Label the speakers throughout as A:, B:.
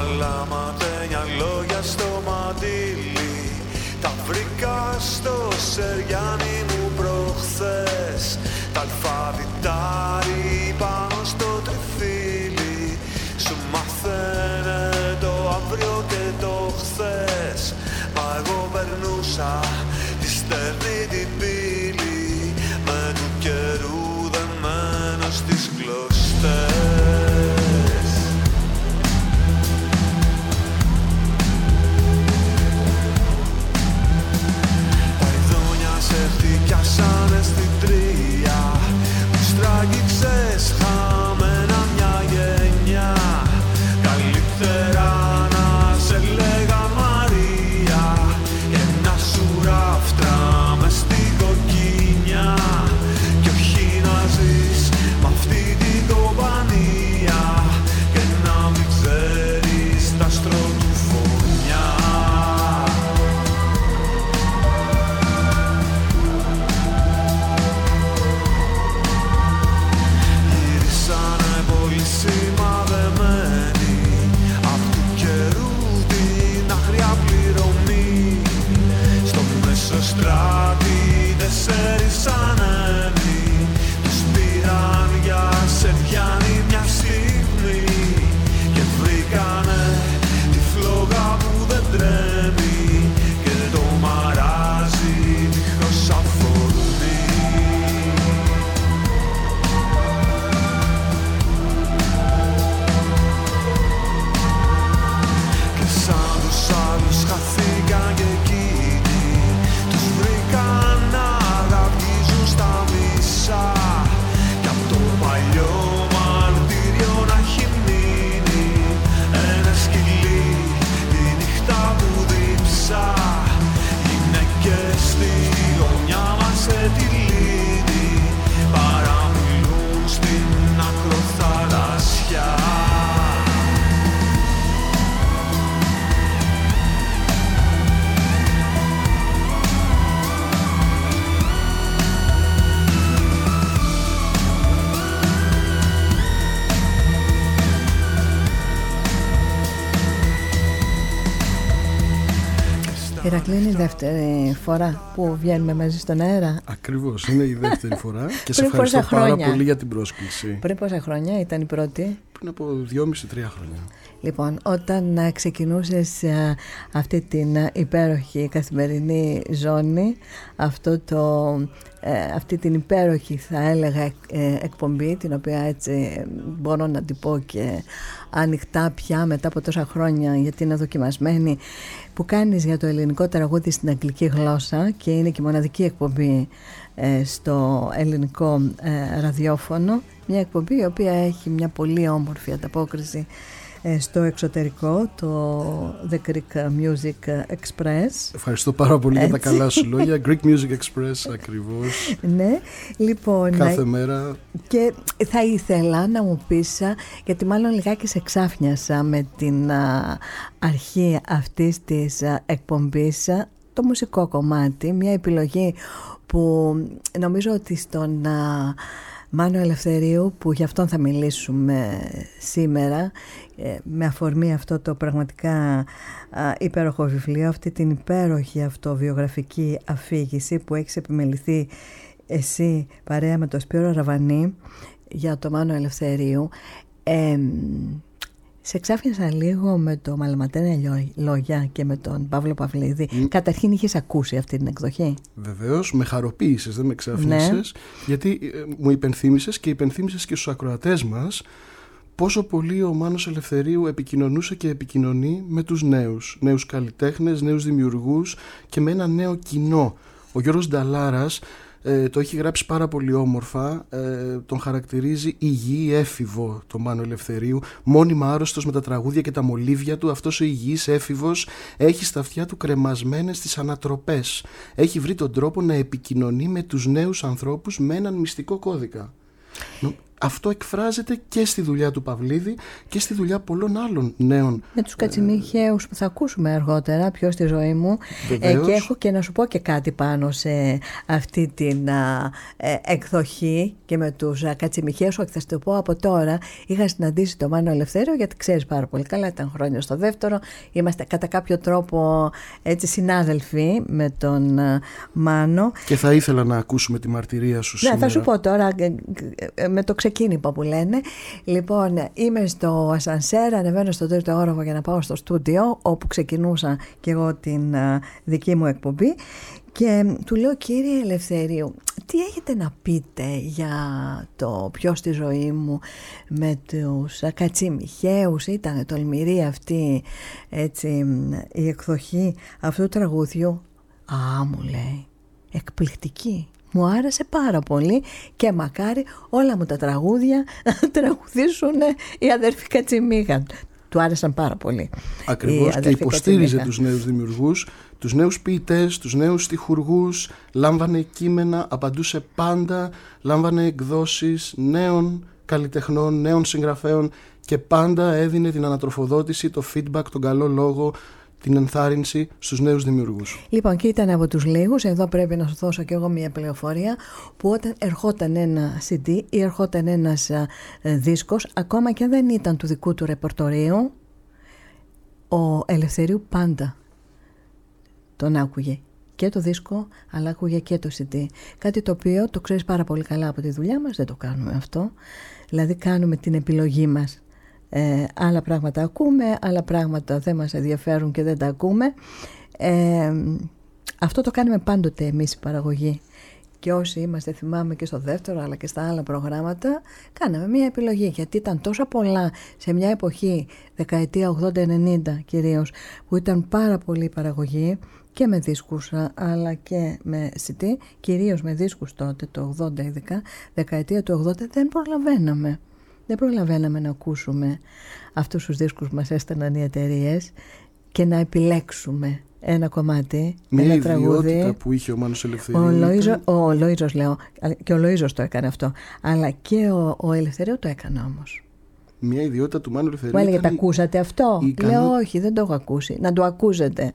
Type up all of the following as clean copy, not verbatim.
A: μαλαματένια λόγια στο μαντίλι. Τα βρήκα στο Σεριάνι μου προχθές. Τα αλφαβητάρι πάνω στο τριφύλι. Σου μαθαίνε το αύριο και το χθες. Μα εγώ περνούσα τη στερνή την πύλη, με του καιρού δεμένο στις κλωστές. Χτυπιάσανε στην τρία, που στράγγιξες χαμένα μια γενιά. Καλύτερα να σε λέγα Μαρία και να σου ράφτρα μες στην κοκκίνια, κι όχι να ζεις μ' αυτή την κομπανία και να μην ξέρεις τ' άστρο του φωνιά. Σημαδεμένη απ' του καιρού την άγρια πληρωμή. Στο Μεσοστράτη 4 ανέμοι τους πήραν για Σεριάνι μια στιγμή και βρήκανε τη φλόγα που δεν τρέμει και το μαράζι δίχως αφορμή. Άλλους χαθήκαν και εκείνοι τους βρήκαν να γαβγίζουν στα μισά, κι απ' το παλιό μαρτύριο να έχει μείνει ένα σκυλί τη νύχτα που δίψα. Γυναίκες στη γωνιά μας σε τη λύνη παραμιλούν στην ακροθαλασσιά.
B: Ηρακλή, είναι η δεύτερη φορά που βγαίνουμε μαζί στον αέρα.
C: Ακριβώς, είναι η δεύτερη φορά και σε ευχαριστώ πάρα πολύ για την πρόσκληση.
B: Πριν πόσα χρόνια ήταν η πρώτη?
C: Πριν από 2,5-3 χρόνια.
B: Λοιπόν, όταν ξεκινούσες αυτή την υπέροχη καθημερινή ζώνη, αυτή την υπέροχη θα έλεγα εκπομπή, την οποία έτσι μπορώ να την πω και ανοιχτά πια μετά από τόσα χρόνια, γιατί είναι δοκιμασμένη, που κάνεις για το ελληνικό τραγούδι στην αγγλική γλώσσα και είναι και η μοναδική εκπομπή στο ελληνικό ραδιόφωνο, μια εκπομπή η οποία έχει μια πολύ όμορφη ανταπόκριση στο εξωτερικό, το The Greek Music Express.
C: Ευχαριστώ πάρα πολύ για τα καλά σου λόγια. Greek Music Express, ακριβώς.
B: Ναι, λοιπόν,
C: κάθε μέρα.
B: Και θα ήθελα να μου πεις, γιατί μάλλον λιγάκι σε ξάφνιασα με την αρχή αυτής της εκπομπής, το μουσικό κομμάτι, μια επιλογή που νομίζω ότι στον Μάνο Ελευθερίου, που γι' αυτόν θα μιλήσουμε σήμερα, με αφορμή αυτό το πραγματικά υπέροχο βιβλίο, αυτή την υπέροχη αυτοβιογραφική αφήγηση που έχεις επιμεληθεί εσύ παρέα με τον Σπύρο Ραβανή για το Μάνο Ελευθερίου. Σε ξάφνιασα λίγο με το Μαλαματένια λόγια και με τον Παύλο Παυλίδη. Καταρχήν είχες ακούσει αυτή την εκδοχή?
C: Βεβαίως, με χαροποίησες, δεν με ξάφνιασες, ναι. Γιατί μου υπενθύμησες και υπενθύμησες και στους ακροατές μας πόσο πολύ ο Μάνος Ελευθερίου επικοινωνούσε και επικοινωνεί με τους νέους καλλιτέχνες, νέους δημιουργούς και με ένα νέο κοινό. Ο Γιώργος Νταλάρας το έχει γράψει πάρα πολύ όμορφα, τον χαρακτηρίζει υγιή έφηβο το Μάνο Ελευθερίου, μόνιμα άρρωστος με τα τραγούδια και τα μολύβια του. Αυτός ο υγιής έφηβος έχει στα αυτιά του κρεμασμένες τις ανατροπές. Έχει βρει τον τρόπο να επικοινωνεί με τους νέους ανθρώπους με έναν μυστικό κώδικα. αυτό εκφράζεται και στη δουλειά του Παυλίδη και στη δουλειά πολλών άλλων νέων. Με
B: τους Κατσιμιχαίους που θα ακούσουμε αργότερα πιο στη ζωή μου. Και έχω και να σου πω και κάτι πάνω σε αυτή την εκδοχή και με τους Κατσιμιχαίους. Θα σου το πω από τώρα. Είχα συναντήσει τον Μάνο Ελευθέριο, γιατί ξέρεις πάρα πολύ καλά, ήταν χρόνια στο δεύτερο. Είμαστε κατά κάποιο τρόπο έτσι συνάδελφοι με τον Μάνο.
C: Και θα ήθελα να ακούσουμε τη μαρτυρία σου σήμερα.
B: Θα σου πω τώρα με το ξεκίνημα που λένε. Λοιπόν, είμαι στο ασανσέρ, ανεβαίνω στο τρίτο όροφο για να πάω στο στούντιο, όπου ξεκινούσα και εγώ την δική μου εκπομπή, και του λέω: κύριε Ελευθερίου, τι έχετε να πείτε για το ποιο στη ζωή μου με τους Κατσιμιχαίους? Ήταν τολμηρή αυτή, έτσι, η εκδοχή αυτού του τραγούδιου. Μου λέει, εκπληκτική. Μου άρεσε πάρα πολύ και μακάρι όλα μου τα τραγούδια να τραγουδήσουν οι αδερφοί Κατσιμίχα. Του άρεσαν πάρα πολύ.
C: Ακριβώς, και υποστήριζε τους νέους δημιουργούς, τους νέους ποιητές, τους νέους στιχουργούς, λάμβανε κείμενα, απαντούσε πάντα, λάμβανε εκδόσεις νέων καλλιτεχνών, νέων συγγραφέων και πάντα έδινε την ανατροφοδότηση, το feedback, τον καλό λόγο, την ενθάρρυνση στους νέους δημιουργούς.
B: Λοιπόν, και ήταν από τους λίγους, εδώ πρέπει να σου δώσω και εγώ μια πληροφορία, που όταν ερχόταν ένα CD ή ερχόταν ένας δίσκος, ακόμα και αν δεν ήταν του δικού του ρεπερτορίου, ο Ελευθερίου πάντα τον άκουγε. Και το δίσκο, αλλά άκουγε και το CD. Κάτι το οποίο το ξέρεις πάρα πολύ καλά από τη δουλειά μας, δεν το κάνουμε αυτό. Δηλαδή κάνουμε την επιλογή μας. Άλλα πράγματα ακούμε, άλλα πράγματα δεν μας ενδιαφέρουν και δεν τα ακούμε. Αυτό το κάνουμε πάντοτε εμείς η παραγωγή. Και όσοι είμαστε, θυμάμαι και στο δεύτερο αλλά και στα άλλα προγράμματα, κάναμε μια επιλογή, γιατί ήταν τόσα πολλά σε μια εποχή, δεκαετία 80-90 κυρίως, που ήταν πάρα πολύ η παραγωγή και με δίσκους αλλά και με CD, κυρίως με δίσκους τότε, το 80 ειδικά, δεκαετία του 80, δεν προλαβαίναμε να ακούσουμε αυτούς τους δίσκους που μας έστελναν οι εταιρείες και να επιλέξουμε ένα κομμάτι, ένα τραγούδι.
C: Μια ιδιότητα που είχε ο Μάνος Ελευθερίου.
B: Ο Λοΐζος λέω, και ο Λοΐζος το έκανε αυτό, αλλά και ο Ελευθερίου το έκανε όμως.
C: Μια ιδιότητα του Μάνου Ελευθερίου.
B: Μου έλεγε, τα ακούσατε αυτό? Λέω, όχι, δεν το έχω ακούσει. Να το ακούσετε.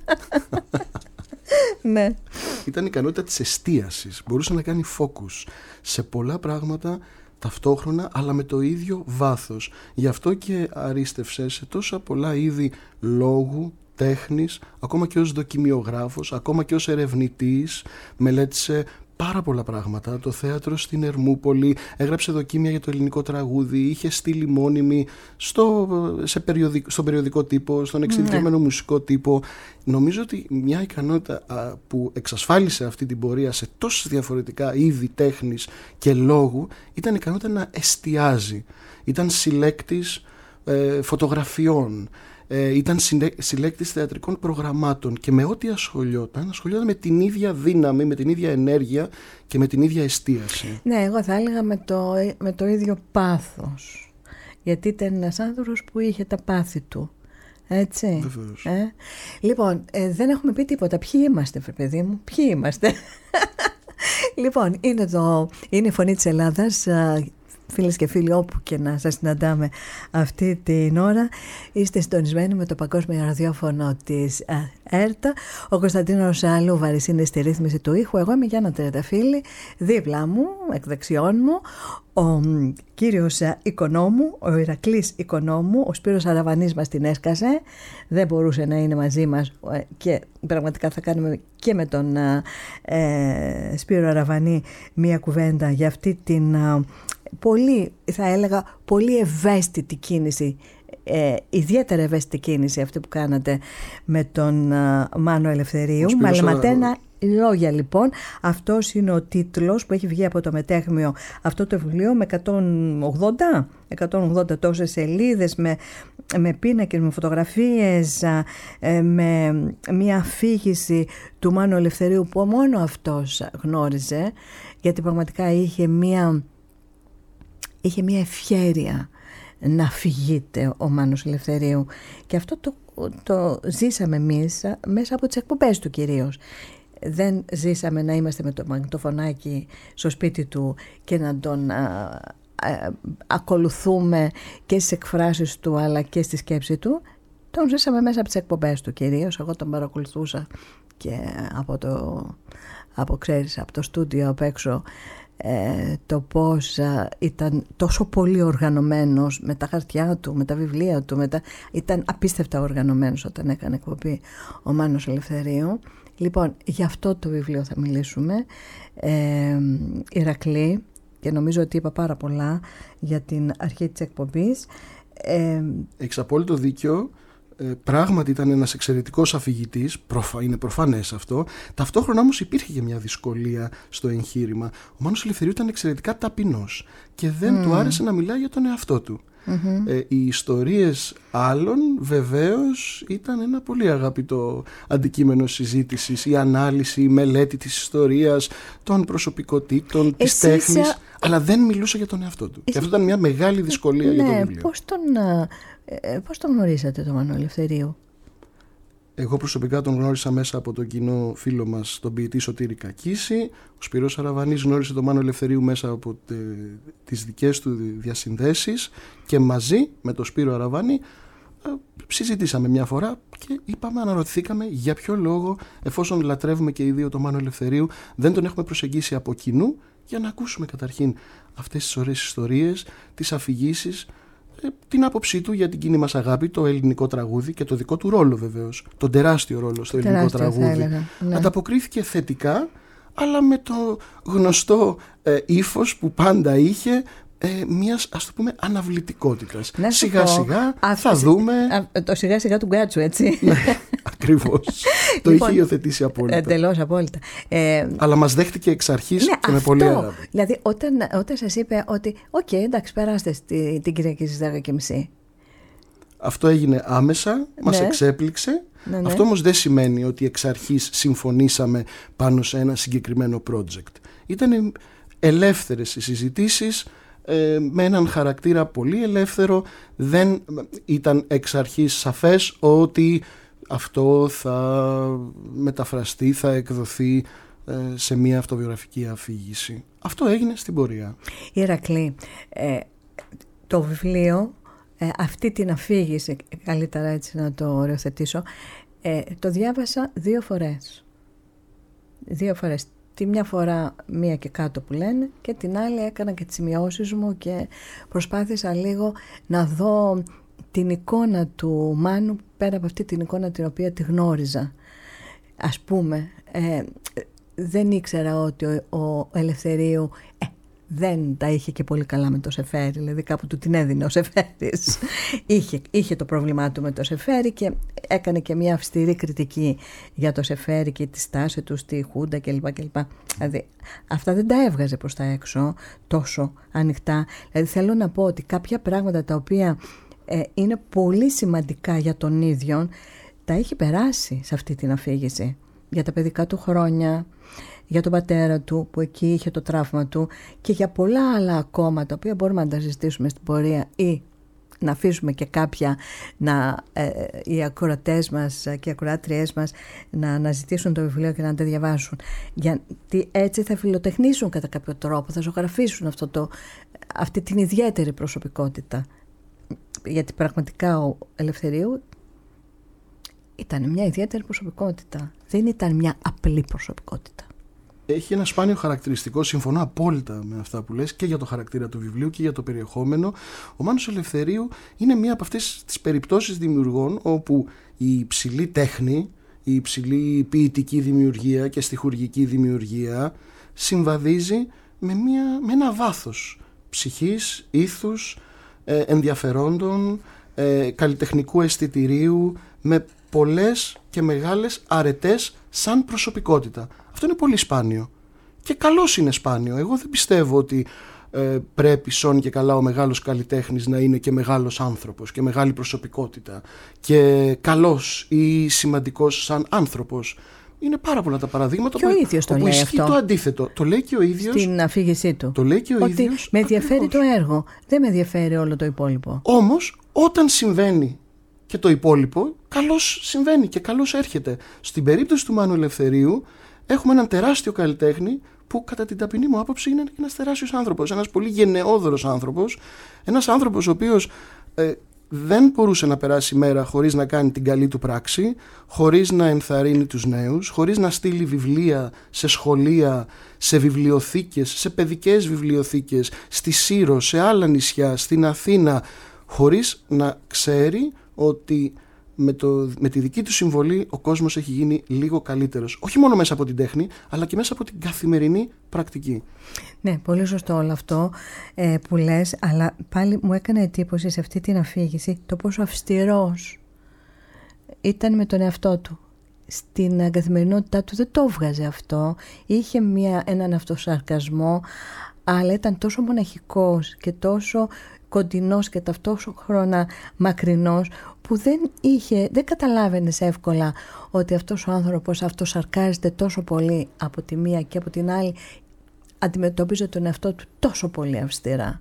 B: Ναι.
C: Ήταν η ικανότητα της εστίασης. Μπορούσε να κάνει focus σε πολλά πράγματα ταυτόχρονα, αλλά με το ίδιο βάθος. Γι' αυτό και αρίστευσε σε τόσα πολλά είδη λόγου, τέχνης, ακόμα και ως δοκιμιογράφος, ακόμα και ως ερευνητής. Μελέτησε πάρα πολλά πράγματα. Το θέατρο στην Ερμούπολη, έγραψε δοκίμια για το ελληνικό τραγούδι, είχε στείλει μόνιμη στον περιοδικό τύπο, στον εξειδικευμένο μουσικό τύπο. Νομίζω ότι μια ικανότητα που εξασφάλισε αυτή την πορεία σε τόσες διαφορετικά είδη τέχνης και λόγου ήταν η ικανότητα να εστιάζει. Ήταν συλλέκτης φωτογραφιών, ήταν συλλέκτης θεατρικών προγραμμάτων και με ό,τι ασχολιόταν με την ίδια δύναμη, με την ίδια ενέργεια και με την ίδια εστίαση.
B: Ναι, εγώ θα έλεγα με το ίδιο πάθος, γιατί ήταν ένας άνθρωπος που είχε τα πάθη του. Έτσι.
C: Βεβαίως.
B: Λοιπόν, δεν έχουμε πει τίποτα. Ποιοι είμαστε, παιδί μου, ποιοι είμαστε? Λοιπόν, είναι η Φωνή της Ελλάδας. Φίλες και φίλοι, όπου και να σας συναντάμε αυτή την ώρα, είστε συντονισμένοι με το Παγκόσμιο Ραδιόφωνο της ΕΡΤΑ. Ο Κωνσταντίνος Λούβαρης είναι στη ρύθμιση του ήχου. Εγώ είμαι η Γιάννα Τριανταφύλλη. Δίπλα μου, εκ δεξιών μου, ο κύριος Οικονόμου, ο Ηρακλής Οικονόμου. Ο Σπύρος Αραβανής μας την έσκασε. Δεν μπορούσε να είναι μαζί μας και πραγματικά θα κάνουμε και με τον Σπύρο Αραβανή μία κουβέντα για αυτή την πολύ, θα έλεγα, πολύ ευαίσθητη κίνηση, ιδιαίτερα ευαίσθητη κίνηση αυτή που κάνατε με τον Μάνο Ελευθερίου. Μαλαματένα λόγια, λοιπόν. Αυτός είναι ο τίτλος που έχει βγει από το Μετέχμιο αυτό το βιβλίο, με 180 τόσες σελίδες, με πίνακες, με φωτογραφίες, με μια αφήγηση του Μάνου Ελευθερίου που μόνο αυτός γνώριζε, γιατί πραγματικά είχε μια ευχέρεια να φυγείται ο Μάνος Ελευθερίου, και αυτό το ζήσαμε εμείς μέσα από τις εκπομπές του κυρίως. Δεν ζήσαμε να είμαστε με το μαγνητοφωνάκι στο σπίτι του και να τον ακολουθούμε και στις εκφράσεις του αλλά και στη σκέψη του. Τον ζήσαμε μέσα από τις εκπομπές του κυρίως. Εγώ τον παρακολουθούσα και από το στούντιο απ' έξω, το πώς ήταν τόσο πολύ οργανωμένος με τα χαρτιά του, με τα βιβλία του, ήταν απίστευτα οργανωμένος όταν έκανε εκπομπή ο Μάνος Ελευθερίου. Λοιπόν, γι' αυτό το βιβλίο θα μιλήσουμε, Ηρακλή, και νομίζω ότι είπα πάρα πολλά για την αρχή της εκπομπής.
C: Έχεις απόλυτο δίκιο. Πράγματι ήταν ένας εξαιρετικός αφηγητής, είναι προφανές αυτό. Ταυτόχρονα όμως υπήρχε και μια δυσκολία στο εγχείρημα. Ο Μάνος Ελευθερίου ήταν εξαιρετικά ταπεινός και δεν του άρεσε να μιλάει για τον εαυτό του. Οι ιστορίες άλλων βεβαίως ήταν ένα πολύ αγαπητό αντικείμενο συζήτησης, η ανάλυση, η μελέτη της ιστορίας, των προσωπικότητων, της τέχνης, αλλά δεν μιλούσε για τον εαυτό του. Και αυτό ήταν μια μεγάλη δυσκολία για το βιβλίο.
B: Πώς τον γνωρίσατε τον Μάνο Ελευθερίου?
C: Εγώ προσωπικά τον γνώρισα μέσα από τον κοινό φίλο μας, τον ποιητή Σωτήρη Κακίση. Ο Σπυρός Αραβανής γνώρισε τον Μάνο Ελευθερίου μέσα από τις δικές του διασυνδέσεις και μαζί με τον Σπύρο Αραβανή συζητήσαμε μια φορά και αναρωτηθήκαμε για ποιο λόγο, εφόσον λατρεύουμε και οι δύο τον Μάνο Ελευθερίου, δεν τον έχουμε προσεγγίσει από κοινού για να ακούσουμε καταρχήν αυτές τις ωραίες ιστορίες, τις αφηγήσεις, την άποψή του για την κοινή μας αγάπη, το ελληνικό τραγούδι και το δικό του ρόλο βεβαίως, τον τεράστιο ρόλο στο ελληνικό τραγούδι. Ναι. Ανταποκρίθηκε θετικά, αλλά με το γνωστό ύφος που πάντα είχε, μιας, ας το πούμε, αναβλητικότητας. Σιγά σιγά θα δούμε.
B: Το σιγά σιγά του Γκάτσου, έτσι.
C: Ναι, ακριβώς. Το είχε υιοθετήσει απόλυτα.
B: Εντελώς απόλυτα.
C: Αλλά μας δέχτηκε εξ αρχής και με πολύ αγάπη.
B: Δηλαδή όταν σας είπε ότι εντάξει, περάστε την Κυριακή στις 10:30.
C: Αυτό έγινε άμεσα, μας εξέπληξε. Ναι. Αυτό όμως δεν σημαίνει ότι εξ αρχής συμφωνήσαμε πάνω σε ένα συγκεκριμένο project. Ήταν ελεύθερες οι συζητήσεις, με έναν χαρακτήρα πολύ ελεύθερο. Δεν ήταν εξ αρχής σαφές ότι αυτό θα μεταφραστεί, θα εκδοθεί σε μια αυτοβιογραφική αφήγηση. Αυτό έγινε στην πορεία.
B: Ηρακλή, το βιβλίο, αυτή την αφήγηση, καλύτερα έτσι να το οριοθετήσω, το διάβασα 2 φορές. 2 φορές. Τη μια φορά μία και κάτω που λένε, και την άλλη έκανα και τις σημειώσεις μου και προσπάθησα λίγο να δω την εικόνα του Μάνου πέρα από αυτή την εικόνα την οποία τη γνώριζα. Ας πούμε, δεν ήξερα ότι ο Ελευθερίου δεν τα είχε και πολύ καλά με το Σεφέρι, δηλαδή κάπου του την έδινε ο Σεφέρης. είχε το πρόβλημά του με το Σεφέρι και έκανε και μια αυστηρή κριτική για το Σεφέρι και τη στάση του στη Χούντα κλπ. Δηλαδή αυτά δεν τα έβγαζε προς τα έξω τόσο ανοιχτά. Δηλαδή θέλω να πω ότι κάποια πράγματα τα οποία είναι πολύ σημαντικά για τον ίδιο, τα έχει περάσει σε αυτή την αφήγηση. Για τα παιδικά του χρόνια, για τον πατέρα του που εκεί είχε το τραύμα του, και για πολλά άλλα ακόμα τα οποία μπορούμε να τα συζητήσουμε στην πορεία ή να αφήσουμε και κάποια οι ακροατές μας και οι ακροάτριές μας να αναζητήσουν το βιβλίο και να τα διαβάσουν, γιατί έτσι θα φιλοτεχνήσουν κατά κάποιο τρόπο, θα ζωγραφίσουν αυτή την ιδιαίτερη προσωπικότητα, γιατί πραγματικά ο Ελευθερίου ήταν μια ιδιαίτερη προσωπικότητα, δεν ήταν μια απλή προσωπικότητα.
C: Έχει ένα σπάνιο χαρακτηριστικό, συμφωνώ απόλυτα με αυτά που λες, και για το χαρακτήρα του βιβλίου και για το περιεχόμενο. Ο Μάνος Ελευθερίου είναι μία από αυτές τις περιπτώσεις δημιουργών όπου η υψηλή τέχνη, η υψηλή ποιητική δημιουργία και στιχουργική δημιουργία συμβαδίζει με ένα βάθος ψυχής, ήθους, ενδιαφερόντων, καλλιτεχνικού αισθητηρίου, με πολλές και μεγάλες αρετές σαν προσωπικότητα. Αυτό είναι πολύ σπάνιο και καλώς είναι σπάνιο. Εγώ δεν πιστεύω ότι πρέπει σόν και καλά ο μεγάλος καλλιτέχνης να είναι και μεγάλος άνθρωπος και μεγάλη προσωπικότητα και καλός ή σημαντικός σαν άνθρωπος. Είναι πάρα πολλά τα παραδείγματα
B: και ο ίδιος το λέει αυτό.
C: Το αντίθετο. Το λέει και ο ίδιος
B: στην αφήγησή του.
C: Το λέει και ο
B: ότι
C: ίδιος.
B: Με ενδιαφέρει ακριβώς το έργο, δεν με ενδιαφέρει όλο το υπόλοιπο.
C: Όμως όταν συμβαίνει και το υπόλοιπο, καλώς συμβαίνει και καλώς έρχεται. Στην περίπτωση του Μάνου Ελευθερίου έχουμε έναν τεράστιο καλλιτέχνη που κατά την ταπεινή μου άποψη είναι ένας τεράστιος άνθρωπος, ένας πολύ γενναιόδωρος άνθρωπος, ένας άνθρωπος ο οποίος δεν μπορούσε να περάσει μέρα χωρίς να κάνει την καλή του πράξη, χωρίς να ενθαρρύνει τους νέους, χωρίς να στείλει βιβλία σε σχολεία, σε βιβλιοθήκες, σε παιδικές βιβλιοθήκες, στη Σύρο, σε άλλα νησιά, στην Αθήνα, χωρίς να ξέρει ότι με τη δική του συμβολή ο κόσμος έχει γίνει λίγο καλύτερος. Όχι μόνο μέσα από την τέχνη, αλλά και μέσα από την καθημερινή πρακτική.
B: Ναι, πολύ σωστό όλο αυτό που λες, αλλά πάλι μου έκανε εντύπωση σε αυτή την αφήγηση το πόσο αυστηρός ήταν με τον εαυτό του. Στην καθημερινότητά του δεν το έβγαζε αυτό. Είχε έναν αυτοσαρκασμό, αλλά ήταν τόσο μοναχικός και τόσο κοντινός και ταυτόχρονα μακρινός, που δεν καταλάβαινες εύκολα ότι αυτός ο άνθρωπος αυτοσαρκάζεται τόσο πολύ από τη μία και από την άλλη αντιμετώπιζε τον εαυτό του τόσο πολύ αυστηρά.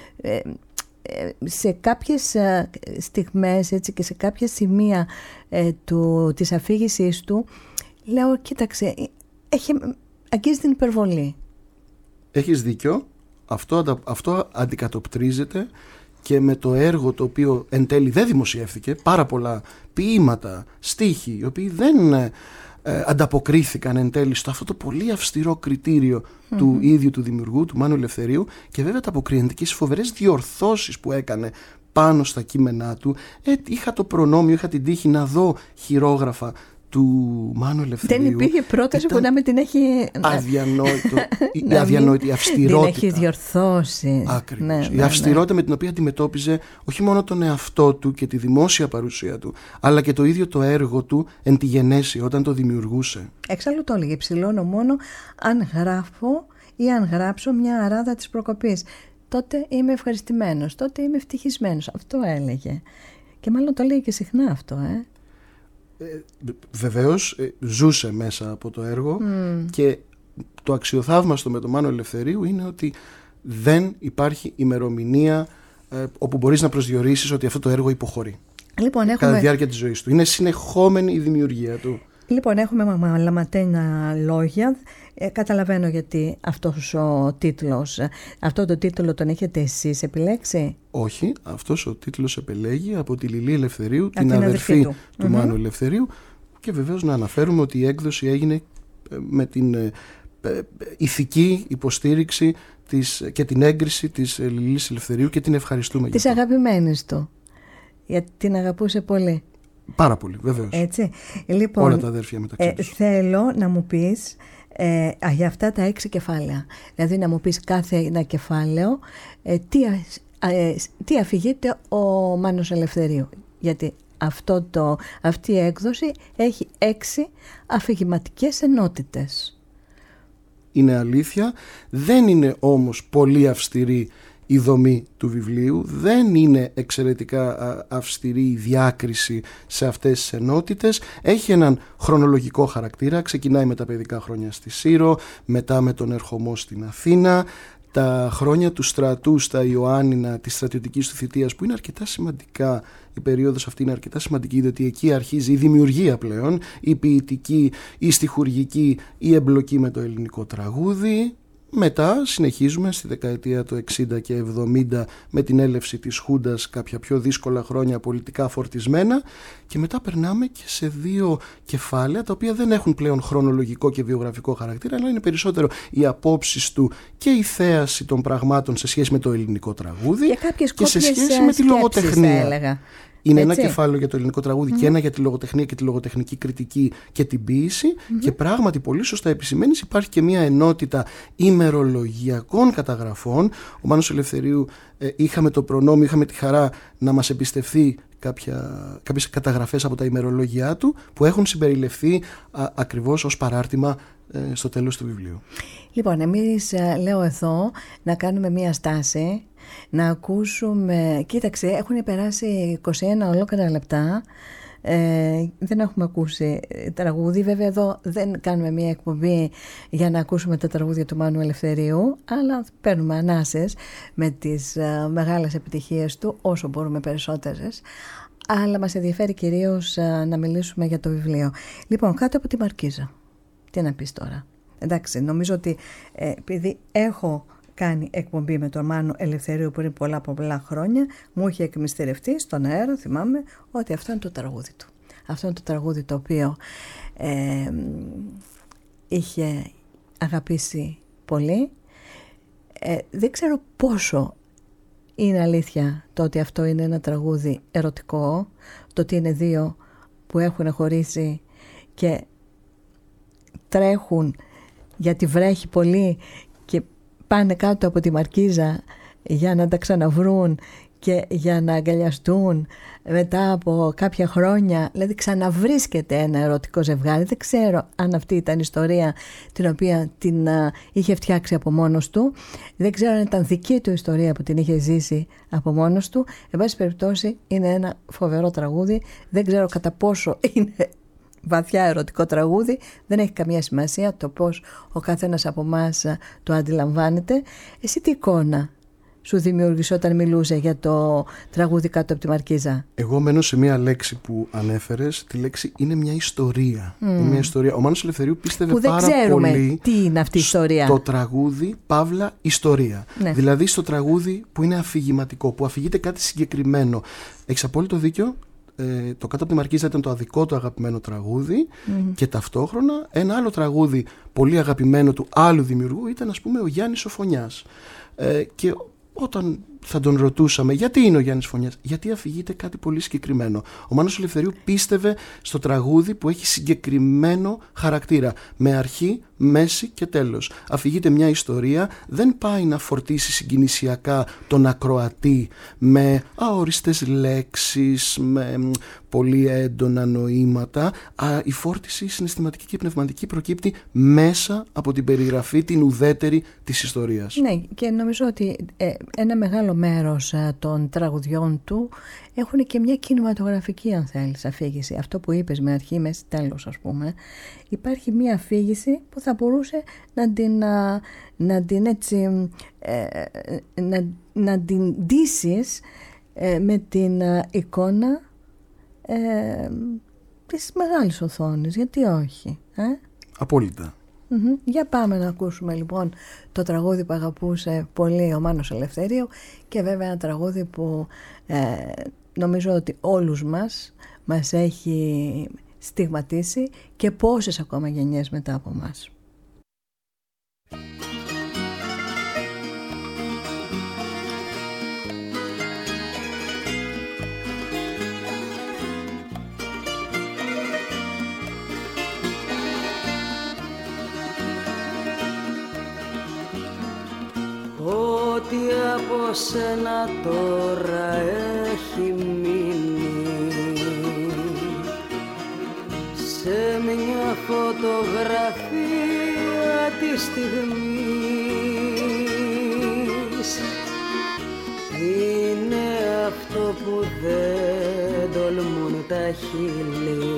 B: Σε κάποιες στιγμές, έτσι, και σε κάποια σημεία της αφήγησής του, λέω, κοίταξε, αγγίζει την υπερβολή.
C: Έχεις δίκιο. Αυτό αντικατοπτρίζεται και με το έργο το οποίο εν τέλει δεν δημοσιεύθηκε. Πάρα πολλά ποίηματα, στίχοι, οι οποίοι δεν ανταποκρίθηκαν εν τέλει στο αυτό το πολύ αυστηρό κριτήριο του ίδιου του δημιουργού, του Μάνου Ελευθερίου, και βέβαια τα αποκριντική στις φοβερές διορθώσεις που έκανε πάνω στα κείμενά του. Είχα το προνόμιο, είχα την τύχη να δω χειρόγραφα του Μάνου Ελευθερίου.
B: Δεν υπήρχε πρόταση που να μην την έχει...
C: Αδιανόητη, η αυστηρότητα.
B: Την έχει διορθώσει.
C: Ακριβώς. Η αυστηρότητα με την οποία αντιμετώπιζε όχι μόνο τον εαυτό του και τη δημόσια παρουσία του, αλλά και το ίδιο το έργο του εν τη γενέση, όταν το δημιουργούσε.
B: Εξάλλου το έλεγε, ψηλώνω μόνο αν γράφω ή αν γράψω μια αράδα της προκοπής. Τότε είμαι ευχαριστημένος, τότε είμαι ευτυχισμένος. Αυτό έλεγε. Και μάλλον το λέει και συχνά αυτό,
C: Βεβαίως ζούσε μέσα από το έργο και το αξιοθαύμαστο με τον Μάνο Ελευθερίου είναι ότι δεν υπάρχει ημερομηνία όπου μπορείς να προσδιορίσεις ότι αυτό το έργο υποχωρεί.
B: Λοιπόν,
C: κατά τη διάρκεια της ζωής του. Είναι συνεχόμενη η δημιουργία του.
B: Λοιπόν, έχουμε μαλαματένα λόγια. Καταλαβαίνω γιατί αυτό το τίτλο τον έχετε εσείς επιλέξει.
C: Όχι, αυτός ο τίτλος επελέγει από τη Λιλή Ελευθερίου, την αδερφή του Μάνου Ελευθερίου, και βεβαίως να αναφέρουμε ότι η έκδοση έγινε με την ηθική υποστήριξη και την έγκριση της Λιλής Ελευθερίου, και την ευχαριστούμε.
B: Της αγαπημένης του, γιατί την αγαπούσε πολύ.
C: Πάρα πολύ, βεβαίως.
B: Έτσι. Λοιπόν,
C: όλα τα αδέρφια μεταξύ τους.
B: Θέλω να μου πεις για αυτά τα 6 κεφάλαια. Δηλαδή να μου πεις κάθε ένα κεφάλαιο τι αφηγείται ο Μάνος Ελευθερίου. Γιατί αυτή η έκδοση έχει 6 αφηγηματικές ενότητες.
C: Είναι αλήθεια. Δεν είναι όμως πολύ αυστηρή η δομή του βιβλίου, δεν είναι εξαιρετικά αυστηρή η διάκριση σε αυτές τις ενότητες. Έχει έναν χρονολογικό χαρακτήρα, ξεκινάει με τα παιδικά χρόνια στη Σύρο, μετά με τον ερχομό στην Αθήνα, τα χρόνια του στρατού στα Ιωάννινα, της στρατιωτικής του θητείας, που είναι αρκετά σημαντικά. Η περίοδος αυτή είναι αρκετά σημαντική, διότι εκεί αρχίζει η δημιουργία πλέον, η ποιητική, η στιχουργική, η εμπλοκή με το ελληνικό τραγούδι. Μετά συνεχίζουμε στη δεκαετία του 60 και 70 με την έλευση της Χούντας, κάποια πιο δύσκολα χρόνια πολιτικά φορτισμένα, και μετά περνάμε και σε 2 κεφάλαια τα οποία δεν έχουν πλέον χρονολογικό και βιογραφικό χαρακτήρα, αλλά είναι περισσότερο οι απόψεις του και η θέαση των πραγμάτων σε σχέση με το ελληνικό τραγούδι
B: και
C: σε σχέση με τη λογοτεχνία. Είναι ένα κεφάλαιο για το ελληνικό τραγούδι και ένα για τη λογοτεχνία και τη λογοτεχνική κριτική και την ποίηση. Και πράγματι, πολύ σωστά επισημαίνεις, υπάρχει και μια ενότητα ημερολογιακών καταγραφών. Ο Μάνος Ελευθερίου, είχαμε το προνόμιο, είχαμε τη χαρά να μας εμπιστευθεί κάποιες καταγραφές από τα ημερολόγια του, που έχουν συμπεριληφθεί ακριβώς ως παράρτημα στο τέλος του βιβλίου. Λοιπόν,
B: εμείς λέω εδώ να κάνουμε μια στάση, να ακούσουμε. Κοίταξε, έχουν περάσει 21 ολόκληρα λεπτά, δεν έχουμε ακούσει τραγούδι. Βέβαια εδώ δεν κάνουμε μια εκπομπή για να ακούσουμε τα τραγούδια του Μάνου Ελευθερίου, αλλά παίρνουμε ανάσες με τις μεγάλες επιτυχίες του, όσο μπορούμε περισσότερες. Αλλά μας ενδιαφέρει κυρίως να μιλήσουμε για το βιβλίο. Λοιπόν, κάτω από τη Μαρκίζα. Τι να πεις τώρα? Εντάξει, νομίζω ότι επειδή έχω κάνει εκπομπή με τον Μάνο Ελευθερίου πριν πολλά χρόνια, μου είχε εκμυστηρευτεί στον αέρα, θυμάμαι, ότι αυτό είναι το τραγούδι του. Αυτό είναι το τραγούδι το οποίο είχε αγαπήσει πολύ. Δεν ξέρω πόσο είναι αλήθεια το ότι αυτό είναι ένα τραγούδι ερωτικό, το ότι είναι δύο που έχουν χωρίσει και τρέχουν γιατί βρέχει πολύ και πάνε κάτω από τη μαρκίζα για να τα ξαναβρούν και για να αγκαλιαστούν μετά από κάποια χρόνια. Δηλαδή ξαναβρίσκεται ένα ερωτικό ζευγάρι. Δεν ξέρω αν αυτή ήταν η ιστορία την οποία την είχε φτιάξει από μόνος του. Δεν ξέρω αν ήταν δική του ιστορία που την είχε ζήσει από μόνος του. Εν πάση περιπτώσει είναι ένα φοβερό τραγούδι. Δεν ξέρω κατά πόσο είναι βαθιά ερωτικό τραγούδι. Δεν έχει καμία σημασία το πώς ο καθένας από εμάς το αντιλαμβάνεται. Εσύ τι εικόνα σου δημιούργησε όταν μιλούσε για το τραγούδι κάτω από τη μαρκίζα?
C: Εγώ μένω σε μια λέξη που ανέφερες. Τη λέξη είναι μια ιστορία. Είναι μια ιστορία. Ο Μάνος Ελευθερίου πίστευε πάρα πολύ
B: τι είναι αυτή η ιστορία.
C: Στο τραγούδι παύλα ιστορία. Ναι. Δηλαδή στο τραγούδι που είναι αφηγηματικό, που αφηγείται κάτι συγκεκριμένο. Έχεις απόλυτο δίκιο. Το κάτω από τη μαρκίζα ήταν το αδικό του αγαπημένο τραγούδι και ταυτόχρονα ένα άλλο τραγούδι πολύ αγαπημένο του άλλου δημιουργού ήταν, ας πούμε, ο Γιάννης ο Φωνιάς. Και όταν θα τον ρωτούσαμε γιατί είναι ο Γιάννης Φωνιάς, γιατί αφηγείται κάτι πολύ συγκεκριμένο. Ο Μάνος Ελευθερίου πίστευε στο τραγούδι που έχει συγκεκριμένο χαρακτήρα, με αρχή, μέση και τέλος. Αφηγείται μια ιστορία, δεν πάει να φορτίσει συγκινησιακά τον ακροατή με αόριστες λέξεις, με πολύ έντονα νοήματα. Η φόρτιση συναισθηματική και πνευματική προκύπτει μέσα από την περιγραφή, την ουδέτερη της ιστορίας.
B: Ναι, και νομίζω ότι ένα μεγάλο μέρος των τραγουδιών του έχουν και μια κινηματογραφική, αν θέλεις, αφήγηση. Αυτό που είπες με αρχή, μέση, τέλος, ας πούμε. Υπάρχει μια αφήγηση που θα μπορούσε να την ντύσεις με την εικόνα της μεγάλης οθόνης. Γιατί όχι?
C: Απόλυτα.
B: Για πάμε να ακούσουμε λοιπόν το τραγούδι που αγαπούσε πολύ ο Μάνος Ελευθερίου, και βέβαια ένα τραγούδι που νομίζω ότι όλους μας έχει στιγματίσει και πόσες ακόμα γενιές μετά από μας.
D: Ό,τι από σένα τώρα έχει μείνει σε μια φωτογραφία της στιγμής, είναι αυτό που δεν τολμούν τα χείλη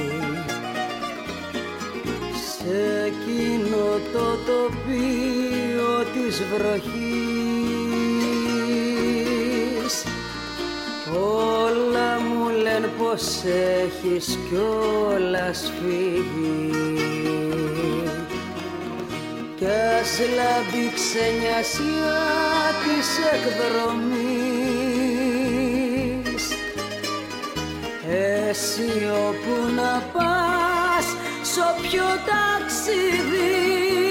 D: σε εκείνο το τοπίο της βροχής. Όλα μου λένε πως έχεις κιόλας φύγει κι ας λάμπει ξενιασιά της εκδρομής. Εσύ όπου να πας, σ' όποιο ταξίδι,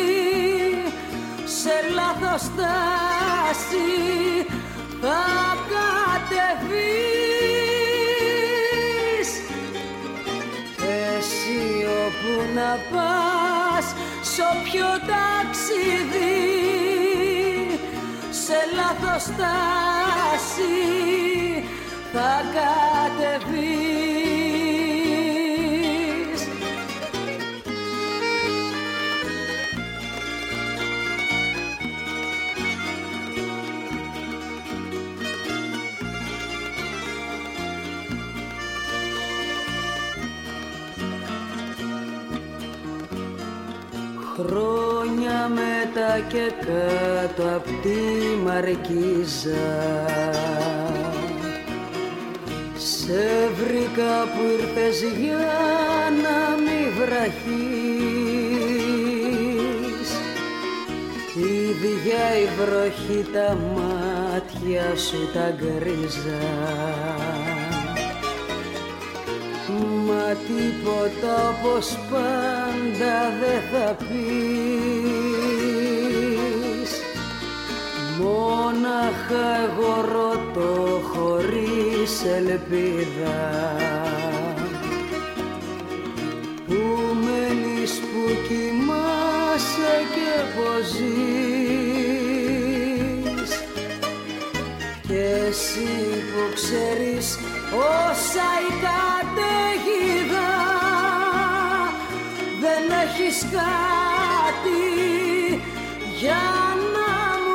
D: σε λάθος στάση θα κατεβείς. Εσύ όπου να πας, σ' όποιο ταξίδι, σε λάθος στάση θα κατεβείς. Χρόνια μετά και κάτω απ' τη μαρκίζα σε βρήκα που ήρθες για να μη βραχείς. ίδια η βροχή τα μάτια σου τα γκρίζα, μα τίποτα όπως πάντα δεν θα πεις. Μόναχα εγώ ρωτώ χωρίς ελπίδα, που μένεις, που κοιμάσαι και πως ζεις, και εσύ που ξέρεις όσα η καταιγίδα, δεν έχεις κάτι για να μου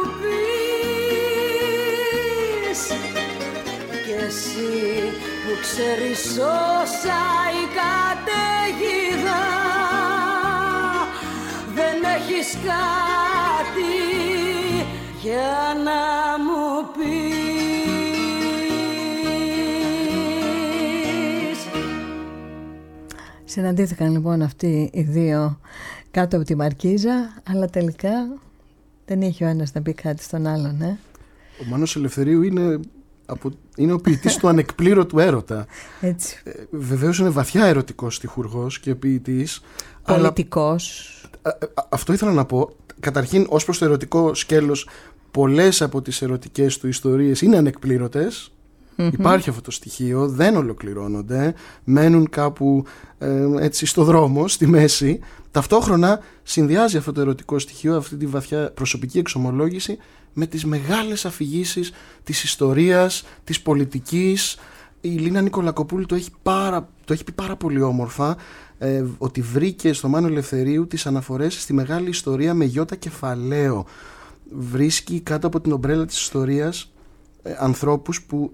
D: πεις. Και εσύ που ξέρεις όσα η καταιγίδα, δεν έχεις κάτι για να μου πεις.
B: Συναντήθηκαν λοιπόν αυτοί οι δύο κάτω από τη Μαρκίζα, αλλά τελικά δεν είχε ο ένας να πει κάτι στον άλλον.
C: Ο Μάνος Ελευθερίου είναι ο ποιητής του ανεκπλήρωτου έρωτα.
B: Έτσι.
C: Βεβαίως είναι βαθιά ερωτικός στιχουργός και ποιητής.
B: Πολιτικός.
C: Αλλά, αυτό ήθελα να πω. Καταρχήν, ως προς το ερωτικό σκέλος, πολλές από τις ερωτικές του ιστορίες είναι ανεκπλήρωτες. Υπάρχει αυτό το στοιχείο, δεν ολοκληρώνονται, μένουν κάπου έτσι στο δρόμο, στη μέση. Ταυτόχρονα συνδυάζει αυτό το ερωτικό στοιχείο, αυτή τη βαθιά προσωπική εξομολόγηση, με τις μεγάλες αφηγήσεις της ιστορίας, της πολιτικής. Η Λίνα Νικολακοπούλου το έχει πει πάρα πολύ όμορφα, ότι βρήκε στο Μάνο Ελευθερίου τις αναφορές στη μεγάλη ιστορία με γιώτα κεφαλαίο. Βρίσκει κάτω από την ομπρέλα της ιστορίας ανθρώπους που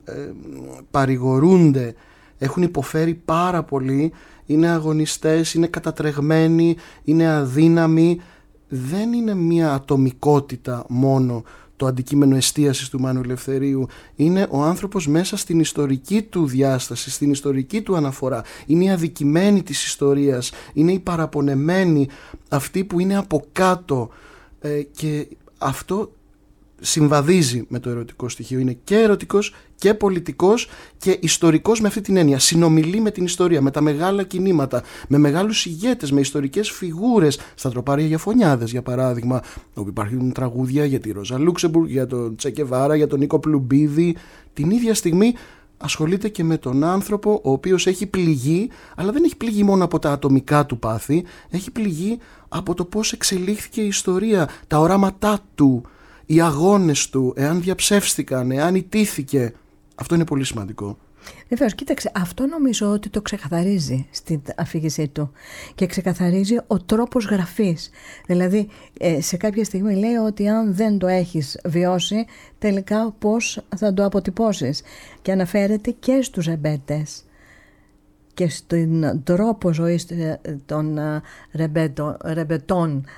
C: παρηγορούνται, έχουν υποφέρει πάρα πολύ, είναι αγωνιστές, είναι κατατρεγμένοι, είναι αδύναμοι. Δεν είναι μια ατομικότητα μόνο το αντικείμενο εστίασης του Μάνου Ελευθερίου. Είναι ο άνθρωπος μέσα στην ιστορική του διάσταση, στην ιστορική του αναφορά. Είναι οι αδικημένοι της ιστορίας, είναι οι παραπονεμένοι, αυτοί που είναι από κάτω, και αυτό συμβαδίζει με το ερωτικό στοιχείο. Είναι και ερωτικός και πολιτικός και ιστορικός με αυτή την έννοια. Συνομιλεί με την ιστορία, με τα μεγάλα κινήματα, με μεγάλους ηγέτες, με ιστορικές φιγούρες. Στα τροπάρια για φωνιάδες, για παράδειγμα, όπου υπάρχουν τραγούδια για τη Ρόζα Λούξεμπουργκ, για τον Τσε Γκεβάρα, για τον Νίκο Πλουμπίδη. Την ίδια στιγμή ασχολείται και με τον άνθρωπο ο οποίος έχει πληγεί, αλλά δεν έχει πληγεί μόνο από τα ατομικά του πάθη, έχει πληγεί από το πώς εξελίχθηκε η ιστορία, τα οράματά του, οι αγώνες του, εάν διαψεύστηκαν, εάν ιτήθηκε. Αυτό είναι πολύ σημαντικό.
B: Βεβαίως, κοίταξε, αυτό νομίζω ότι το ξεκαθαρίζει στην αφήγησή του και ξεκαθαρίζει ο τρόπος γραφής. Δηλαδή, σε κάποια στιγμή λέει ότι αν δεν το έχεις βιώσει, τελικά πώς θα το αποτυπώσεις. Και αναφέρεται και στους ρεμπέτες και στον τρόπο ζωής των ρεμπετών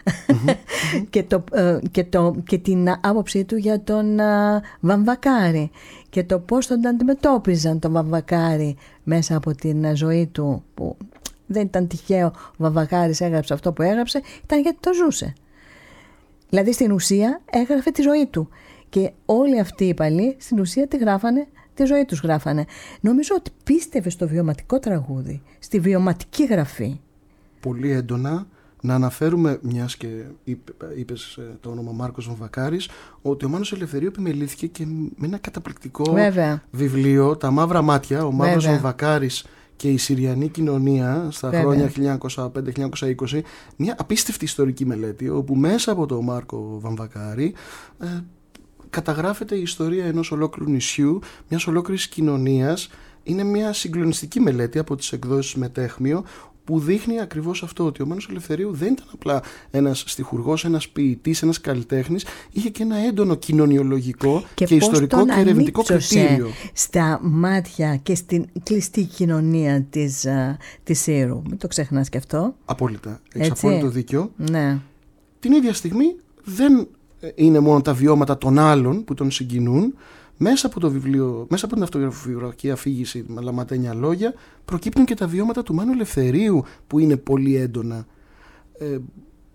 B: και την άποψή του για τον Βαμβακάρη και το πώς τον αντιμετώπιζαν τον Βαμβακάρη μέσα από την ζωή του, που δεν ήταν τυχαίο ο Βαμβακάρης έγραψε αυτό που έγραψε, ήταν γιατί το ζούσε. Δηλαδή στην ουσία έγραφε τη ζωή του και όλοι αυτοί οι παλιοί στην ουσία τη ζωή τους γράφανε. Νομίζω ότι πίστευε στο βιωματικό τραγούδι, στη βιωματική γραφή.
C: Πολύ έντονα. Να αναφέρουμε, μιας και είπες το όνομα Μάρκος Βαμβακάρης, ότι ο Μάνος Ελευθερίου επιμελήθηκε και με ένα καταπληκτικό βιβλίο, «Τα μαύρα μάτια», ο Μάνος Βαμβακάρης και η Συριανή κοινωνία στα χρόνια 1905-1920, μια απίστευτη ιστορική μελέτη, όπου μέσα από τον Μάρκο Βαμβακάρη καταγράφεται η ιστορία ενός ολόκληρου νησιού, μιας ολόκληρης κοινωνίας. Είναι μια συγκλονιστική μελέτη από τις εκδόσεις Μετέχμιο, που δείχνει ακριβώς αυτό, ότι ο Μάνος Ελευθερίου δεν ήταν απλά ένας στιχουργός, ένας ποιητής, ένας καλλιτέχνης, είχε και ένα έντονο κοινωνιολογικό και ιστορικό και ερευνητικό κριτήριο.
B: Στα μάτια και στην κλειστή κοινωνία της Σύρου. Μην το ξεχνάς και αυτό.
C: Απόλυτα. Έχεις απόλυτο δίκιο.
B: Ναι.
C: Την ίδια στιγμή δεν είναι μόνο τα βιώματα των άλλων που τον συγκινούν. Μέσα από το βιβλίο, μέσα από την αυτοβιογραφική αφήγηση με λαματένια λόγια, προκύπτουν και τα βιώματα του Μάνου Ελευθερίου που είναι πολύ έντονα.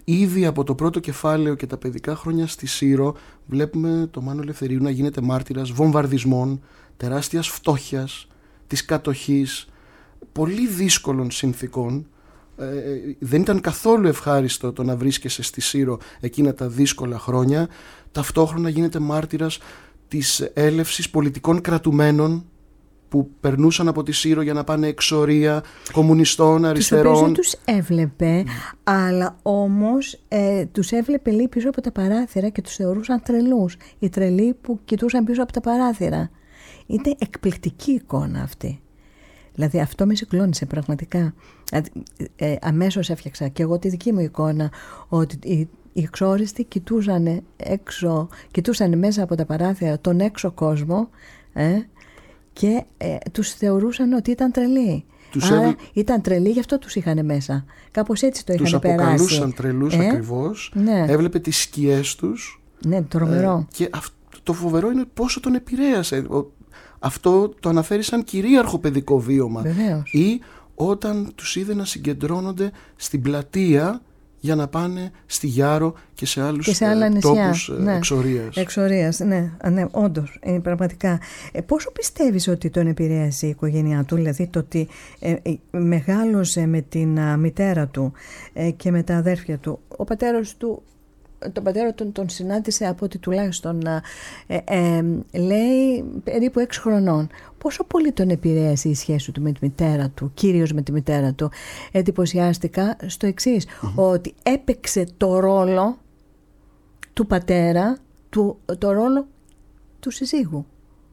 C: ήδη από το πρώτο κεφάλαιο και τα παιδικά χρόνια στη Σύρο βλέπουμε το Μάνο Ελευθερίου να γίνεται μάρτυρας βομβαρδισμών, τεράστιας φτώχειας, της κατοχής, πολύ δύσκολων συνθήκων. Δεν ήταν καθόλου ευχάριστο το να βρίσκεσαι στη Σύρο εκείνα τα δύσκολα χρόνια. Ταυτόχρονα γίνεται μάρτυρας της έλευσης πολιτικών κρατουμένων που περνούσαν από τη Σύρο για να πάνε εξορία κομμουνιστών, αριστερών.
B: Τους οποίους τους έβλεπε, αλλά όμως τους έβλεπε λίγο πίσω από τα παράθυρα και τους θεωρούσαν τρελούς. Οι τρελοί που κοιτούσαν πίσω από τα παράθυρα. Ήταν εκπληκτική εικόνα αυτή. Δηλαδή αυτό με συγκλώνησε πραγματικά. Αμέσως έφτιαξα και εγώ τη δική μου εικόνα, ότι οι εξόριστοι κοιτούσαν μέσα από τα παράθυρα τον έξω κόσμο και τους θεωρούσαν ότι ήταν τρελοί. Άρα ήταν τρελοί, γι' αυτό τους είχαν μέσα. Κάπως έτσι το είχαν περάσει.
C: Τους αποκαλούσαν τρελούς ακριβώς.
B: Ναι.
C: Έβλεπε τις σκιές τους.
B: Ναι, τρομερό.
C: Και το φοβερό είναι πόσο τον επηρέασε. Αυτό το αναφέρει σαν κυρίαρχο παιδικό βίωμα.
B: Βεβαίως.
C: Ή όταν τους είδε να συγκεντρώνονται στην πλατεία για να πάνε στη Γιάρο και σε άλλους τόπους
B: εξορίας. Ναι, όντως, πραγματικά. Πόσο πιστεύεις ότι τον επηρέασε η οικογένειά του, δηλαδή το ότι μεγάλωσε με την μητέρα του και με τα αδέρφια του, ο πατέρας του, τον πατέρα τον συνάντησε από ότι τουλάχιστον λέει περίπου 6 χρονών. Πόσο πολύ τον επηρέασε η σχέση του με τη μητέρα του, κυρίως με τη μητέρα του? Εντυπωσιάστηκα στο εξής, ότι έπαιξε το ρόλο του πατέρα, το ρόλο του συζύγου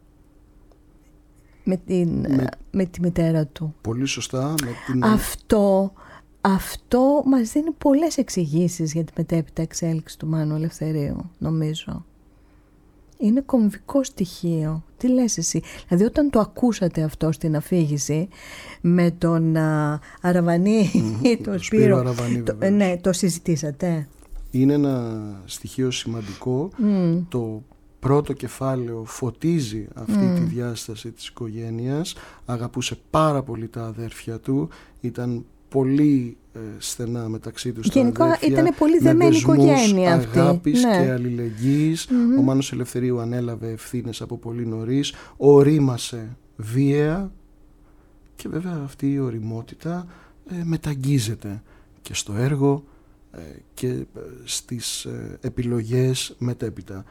B: με τη μητέρα του.
C: Πολύ σωστά.
B: Αυτό μας δίνει πολλές εξηγήσεις για τη μετέπειτα εξέλιξη του Μάνου Ελευθερίου, νομίζω. Είναι κομβικό στοιχείο. Τι λες εσύ? Δηλαδή όταν το ακούσατε αυτό στην αφήγηση με τον Αραβανί ή τον Σπύρο
C: Αραβανί,
B: ναι, το συζητήσατε?
C: Είναι ένα στοιχείο σημαντικό. Το πρώτο κεφάλαιο φωτίζει αυτή τη διάσταση της οικογένειας. Αγαπούσε πάρα πολύ τα αδέρφια του. Ήταν πολύ στενά μεταξύ τους.
B: Γενικά ήταν πολύ δεμένη οικογένεια αυτή.
C: Αγάπης και αλληλεγγύης. Ο Μάνος Ελευθερίου ανέλαβε ευθύνες από πολύ νωρίς. Ορίμασε βίαια και βέβαια αυτή η οριμότητα μεταγγίζεται και στο έργο και στις επιλογές μετέπειτα.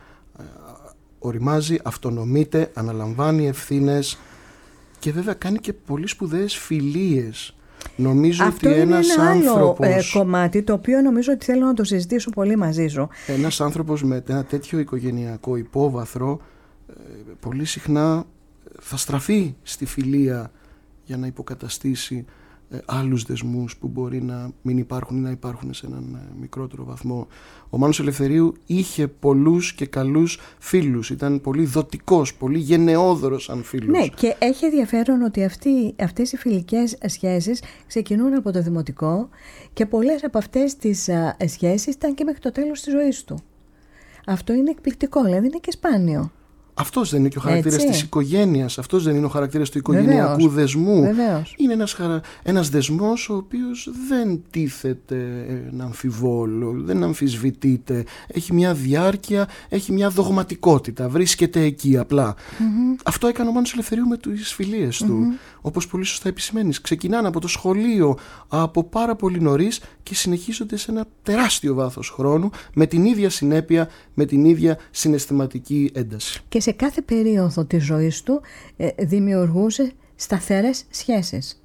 C: Οριμάζει, αυτονομείται, αναλαμβάνει ευθύνες και βέβαια κάνει και πολύ σπουδαίες φιλίες. Νομίζω
B: αυτό
C: ότι
B: είναι ένα άλλο
C: κομμάτι
B: το οποίο νομίζω ότι θέλω να το συζητήσω πολύ μαζί σου.
C: Ένας άνθρωπος με ένα τέτοιο οικογενειακό υπόβαθρο πολύ συχνά θα στραφεί στη φιλία για να υποκαταστήσει άλλους δεσμούς που μπορεί να μην υπάρχουν ή να υπάρχουν σε έναν μικρότερο βαθμό. Ο Μάνος Ελευθερίου είχε πολλούς και καλούς φίλους. Ήταν πολύ δοτικός, πολύ γενναιόδωρος σαν φίλος.
B: Ναι, και έχει ενδιαφέρον ότι αυτές οι φιλικές σχέσεις ξεκινούν από το δημοτικό και πολλές από αυτές τις σχέσεις ήταν και μέχρι το τέλος της ζωής του. Αυτό είναι εκπληκτικό, δηλαδή είναι και σπάνιο.
C: Αυτός δεν είναι και ο χαρακτήρας της οικογένειας, αυτός δεν είναι ο χαρακτήρας του οικογενειακού δεσμού.
B: Βεβαίως.
C: Είναι ένας δεσμός ο οποίος δεν τίθεται να αμφιβόλο, δεν αμφισβητείται. Έχει μια διάρκεια, έχει μια δογματικότητα, βρίσκεται εκεί απλά. Αυτό έκανε ο Μάνος Ελευθερίου με τις φιλίες του. Όπως πολύ σωστά επισημαίνεις, ξεκινάνε από το σχολείο από πάρα πολύ νωρίς και συνεχίζονται σε ένα τεράστιο βάθος χρόνου με την ίδια συνέπεια, με την ίδια συναισθηματική ένταση.
B: Και σε κάθε περίοδο της ζωής του δημιουργούσε σταθερές σχέσεις,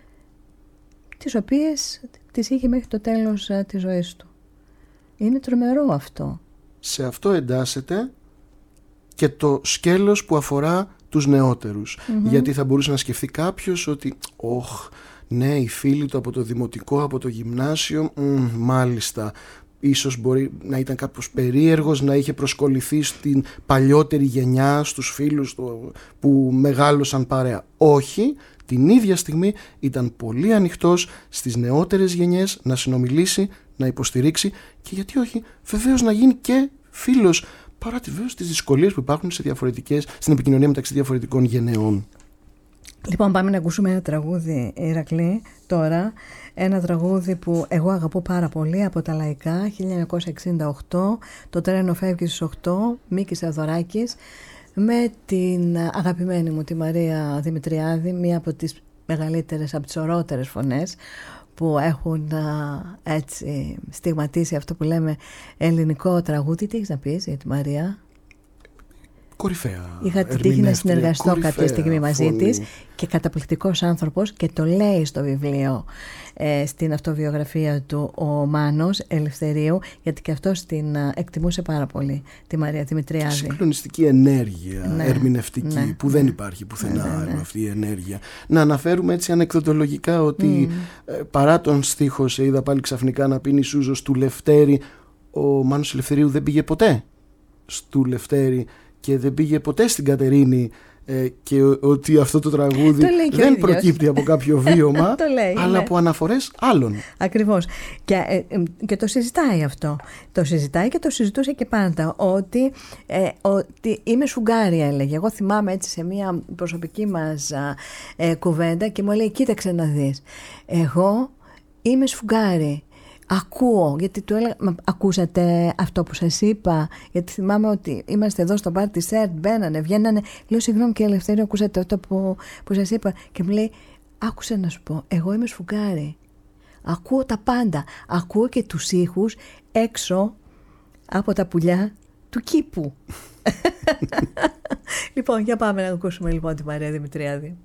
B: τις οποίες τις είχε μέχρι το τέλος της ζωής του. Είναι τρομερό αυτό. Σε
C: αυτό εντάσσεται και το σκέλος που αφορά τους νεότερους. Γιατί θα μπορούσε να σκεφτεί κάποιος ότι ναι, οι φίλοι του από το δημοτικό, από το γυμνάσιο, μάλιστα, ίσως μπορεί να ήταν κάπως περίεργος, να είχε προσκοληθεί στην παλιότερη γενιά, στους φίλους του που μεγάλωσαν παρέα. Όχι, την ίδια στιγμή ήταν πολύ ανοιχτός στις νεότερες γενιές να συνομιλήσει, να υποστηρίξει και γιατί όχι, βεβαίως να γίνει και φίλος, παρά τις δυσκολίες που υπάρχουν στην επικοινωνία μεταξύ διαφορετικών γενεών.
B: Λοιπόν, πάμε να ακούσουμε ένα τραγούδι, Ηρακλή, τώρα. Ένα τραγούδι που εγώ αγαπώ πάρα πολύ, από τα Λαϊκά, 1968. Το τρένο φεύγει στις 8, Μίκης Θεοδωράκης, με την αγαπημένη μου τη Μαρία Δημητριάδη, μία από τις μεγαλύτερες, από τις ωραιότερες φωνές που έχουν έτσι στιγματίσει αυτό που λέμε ελληνικό τραγούδι. Τι έχεις να πεις για τη Μαρία?
C: Κορυφαία.
B: Είχα την τύχη να συνεργαστώ κάποια στιγμή μαζί της, και καταπληκτικός άνθρωπος, και το λέει στο βιβλίο, στην αυτοβιογραφία του, ο Μάνος Ελευθερίου, γιατί και αυτός την εκτιμούσε πάρα πολύ, τη Μαρία Δημητριάδη.
C: Συγκλονιστική ενέργεια, ερμηνευτική, που δεν υπάρχει πουθενά αυτή η ενέργεια. Να αναφέρουμε έτσι ανεκδοτολογικά ότι παρά τον στίχο «Σε είδα πάλι ξαφνικά να πίνει σούζος» του Λευτέρη, ο Μάνος Ελευθερίου δεν πήγε ποτέ στο Λευτέρη και δεν πήγε ποτέ στην Κατερίνη, και ότι αυτό το τραγούδι δεν προκύπτει από κάποιο βίωμα αλλά από αναφορές άλλων.
B: Ακριβώς. Και το συζητάει αυτό. Το συζητάει και το συζητούσε και πάντα, ότι είμαι σφουγγάρια, έλεγε. Εγώ θυμάμαι έτσι σε μια προσωπική μας κουβέντα, και μου λέει, κοίταξε να δεις, εγώ είμαι σφουγγάρι. Ακούω, γιατί του έλεγα, ακούσατε αυτό που σας είπα? Γιατί θυμάμαι ότι είμαστε εδώ στο μπαρ της ΕΡΤ, μπαίνανε, βγαίνανε. Λέω, συγγνώμη κύριε Ελευθέριο, ακούσατε αυτό που σας είπα? Και μου λέει, άκουσε να σου πω, εγώ είμαι σφουγγάρι. Ακούω τα πάντα. Ακούω και τους ήχους έξω από τα πουλιά του κήπου. Λοιπόν, για πάμε να ακούσουμε λοιπόν τη Μαρία Δημητριάδη.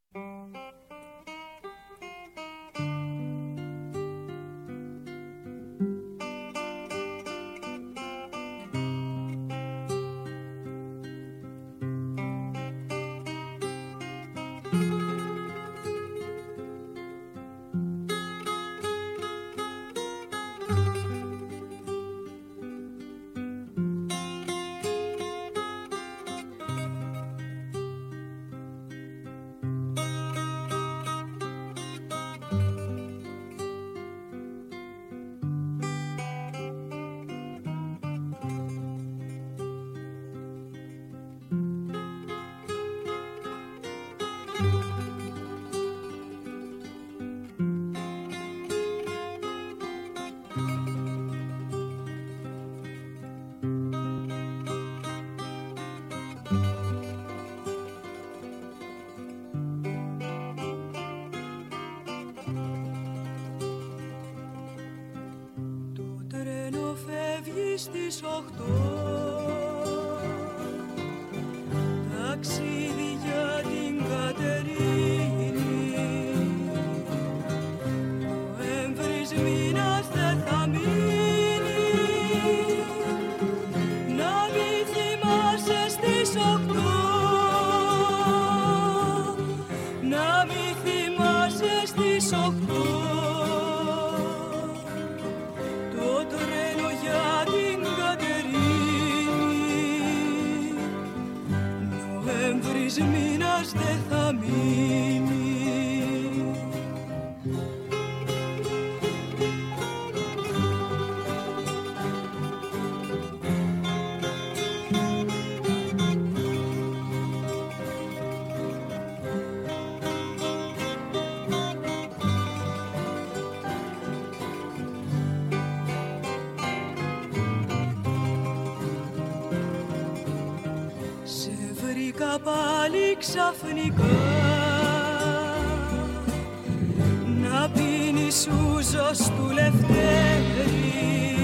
A: Στις 8 ταξίδι για την Κατερίνη, Νοέμβρης μήνας δεν θα μείνει, να μη θυμάσαι στις 8, να μη θυμάσαι στις 8. Μήνας δεν θα μείνει. Πάλι ξαφνικά να πίνεις ούζο του Λευτέρη,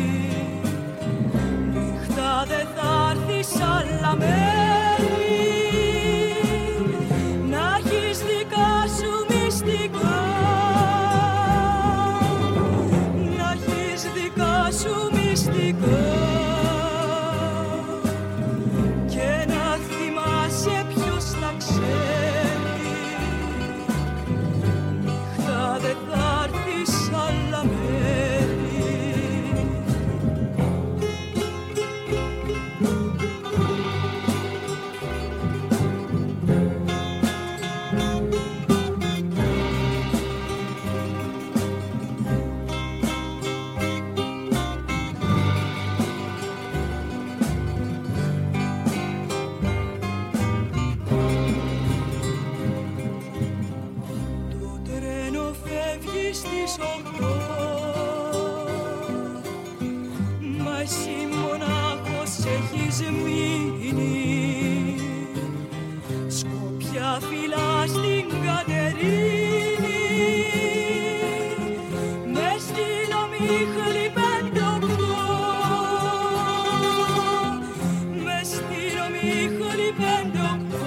A: νύχτα δεν θα έρθεις άλλα μέρη, να έχεις δικά σου μυστικά, να έχεις δικά σου μυστικά. έχεις μείνει. Σκοπιά φυλά στην Κατερίνη, μες στην ομίχλη 5-8, μες στην ομίχλη 5-8,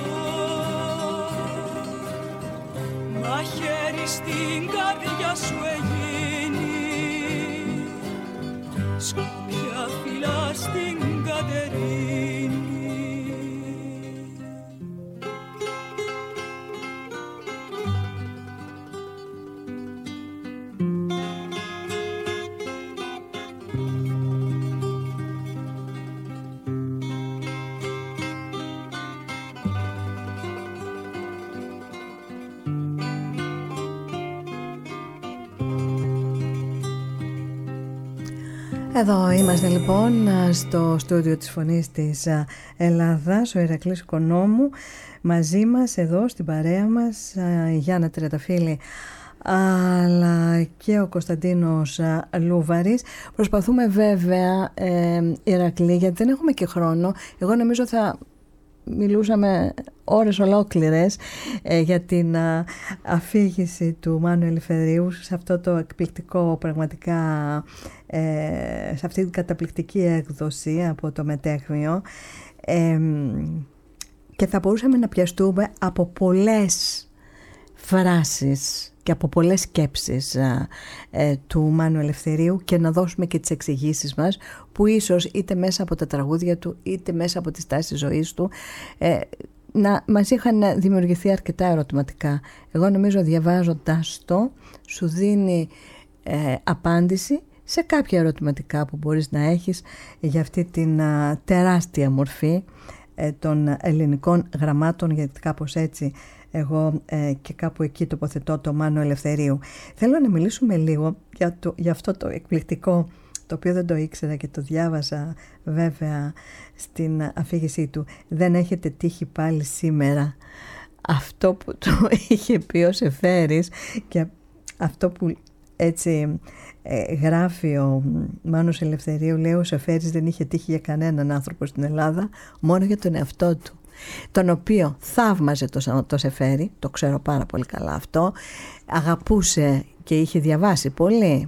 A: μαχαίρι στην καρδιά σου εγίνει. Σκοπιά φυλά στην Κατερίνη.
B: Εδώ είμαστε λοιπόν στο στούντιο της Φωνής της Ελλάδας, ο Ηρακλής Οικονόμου, μαζί μας εδώ στην παρέα μας η Γιάννα Τριανταφύλλη αλλά και ο Κωνσταντίνος Λούβαρης. Προσπαθούμε βέβαια, Ηρακλή, γιατί δεν έχουμε και χρόνο. Εγώ νομίζω θα μιλούσαμε ώρες ολόκληρες για την αφήγηση του Μάνου Ελευθερίου σε αυτό το εκπληκτικό, πραγματικά σε αυτή την καταπληκτική έκδοση από το Μετέχμιο, και θα μπορούσαμε να πιαστούμε από πολλές φράσεις και από πολλές σκέψεις του Μάνου Ελευθερίου και να δώσουμε και τις εξηγήσεις μας, που ίσως είτε μέσα από τα τραγούδια του είτε μέσα από τη στάση ζωής του να μας είχαν δημιουργηθεί αρκετά ερωτηματικά. Εγώ νομίζω διαβάζοντας το σου δίνει απάντηση σε κάποια ερωτηματικά που μπορείς να έχεις για αυτή την τεράστια μορφή των ελληνικών γραμμάτων, γιατί κάπως έτσι εγώ και κάπου εκεί τοποθετώ το Μάνο Ελευθερίου. Θέλω να μιλήσουμε λίγο για αυτό το εκπληκτικό, το οποίο δεν το ήξερα και το διάβασα βέβαια στην αφήγησή του. Δεν έχετε τύχει πάλι σήμερα. Αυτό που το είχε πει ο Σεφέρης και αυτό που έτσι γράφει ο Μάνος Ελευθερίου, λέει ο Σεφέρης δεν είχε τύχει για κανέναν άνθρωπο στην Ελλάδα, μόνο για τον εαυτό του, τον οποίο θαύμαζε το Σεφέρη, το ξέρω πάρα πολύ καλά αυτό, αγαπούσε και είχε διαβάσει πολύ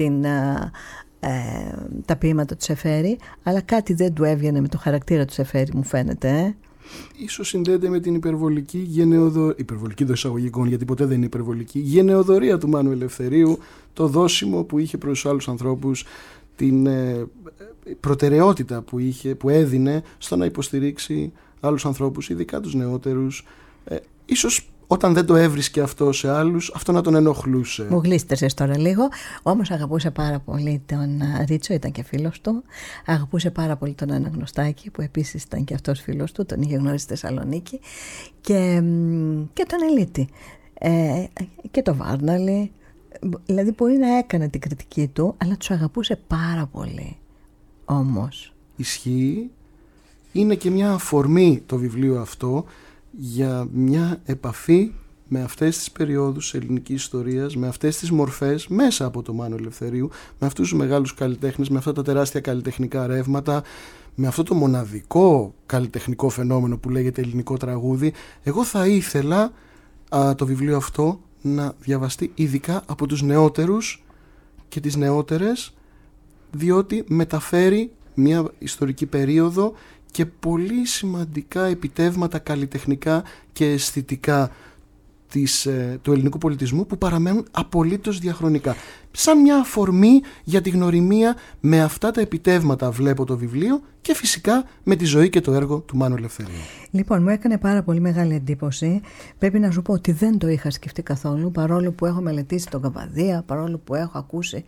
B: τα ποίηματα του Σεφέρη, αλλά κάτι δεν του έβγαινε με το χαρακτήρα του Σεφέρη, μου φαίνεται.
C: Ίσως συνδέεται με την υπερβολική υπερβολική των εισαγωγικών, γιατί ποτέ δεν είναι υπερβολική γενεοδορία του Μάνου Ελευθερίου, το δώσιμο που είχε προς τους άλλους ανθρώπους, την προτεραιότητα που έδινε στο να υποστηρίξει άλλους ανθρώπους, ειδικά τους νεότερους. Ίσως όταν δεν το έβρισκε αυτό σε άλλους, αυτό να τον ενοχλούσε.
B: Μου γλίστρεσες τώρα λίγο. Όμως αγαπούσε πάρα πολύ τον Ρίτσο, ήταν και φίλος του. Αγαπούσε πάρα πολύ τον Αναγνωστάκη, που επίσης ήταν και αυτός φίλος του, τον είχε γνωρίσει στη Θεσσαλονίκη. Και τον Ελίτη. Και τον Βάρναλη. Δηλαδή μπορεί να έκανε την κριτική του, αλλά τους αγαπούσε πάρα πολύ. Όμως
C: ισχύει. Είναι και μια αφορμή το βιβλίο αυτό για μια επαφή με αυτές τις περιόδους ελληνικής ιστορίας, με αυτές τις μορφές μέσα από το Μάνο Ελευθερίου, με αυτούς τους μεγάλους καλλιτέχνες, με αυτά τα τεράστια καλλιτεχνικά ρεύματα, με αυτό το μοναδικό καλλιτεχνικό φαινόμενο που λέγεται ελληνικό τραγούδι. Εγώ θα ήθελα το βιβλίο αυτό να διαβαστεί ειδικά από τους νεότερους και τις νεότερες, διότι μεταφέρει μια ιστορική περίοδο και πολύ σημαντικά επιτεύγματα καλλιτεχνικά και αισθητικά του ελληνικού πολιτισμού που παραμένουν απολύτως διαχρονικά. Σαν μια αφορμή για τη γνωριμία με αυτά τα επιτεύγματα βλέπω το βιβλίο και φυσικά με τη ζωή και το έργο του Μάνου Ελευθερίου.
B: Λοιπόν, μου έκανε πάρα πολύ μεγάλη εντύπωση. Πρέπει να σου πω ότι δεν το είχα σκεφτεί καθόλου, παρόλο που έχω μελετήσει τον Καβαδία, παρόλο που έχω ακούσει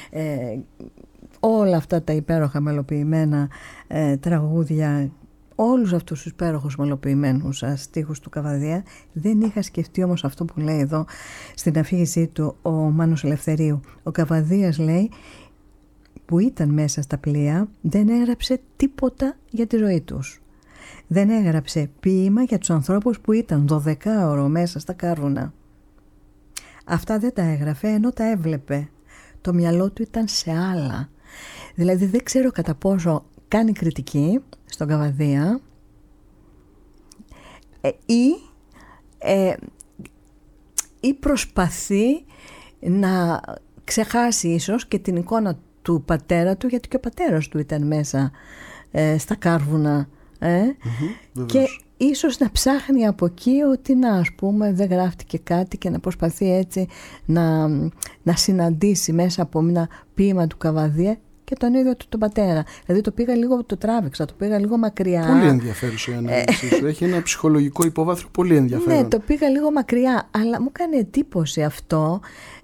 B: όλα αυτά τα υπέροχα μελοποιημένα τραγούδια, όλους αυτούς τους υπέροχους μελοποιημένους στίχους του Καβαδία. Δεν είχα σκεφτεί όμως αυτό που λέει εδώ στην αφήγησή του ο Μάνος Ελευθερίου. Ο Καβαδίας, λέει, που ήταν μέσα στα πλοία, δεν έγραψε τίποτα για τη ζωή τους. Δεν έγραψε ποίημα για τους ανθρώπους που ήταν 12ωρο μέσα στα κάρβουνα. Αυτά δεν τα έγραφε, ενώ τα έβλεπε. Το μυαλό του ήταν σε άλλα. Δηλαδή δεν ξέρω κατά πόσο κάνει κριτική στον Καβαδία ή προσπαθεί να ξεχάσει ίσως και την εικόνα του πατέρα του, γιατί και ο πατέρας του ήταν μέσα στα κάρβουνα και ίσως να ψάχνει από εκεί ότι ας πούμε δεν γράφτηκε κάτι και να προσπαθεί έτσι να συναντήσει μέσα από ένα ποίημα του Καβαδία και τον ίδιο του τον πατέρα. Δηλαδή το τράβηξα, το πήγα λίγο μακριά.
C: Πολύ ενδιαφέρουσα η ανάλυση σου. Έχει ένα ψυχολογικό υπόβαθρο πολύ ενδιαφέρον.
B: Ναι, το πήγα λίγο μακριά, αλλά μου κάνει εντύπωση αυτό.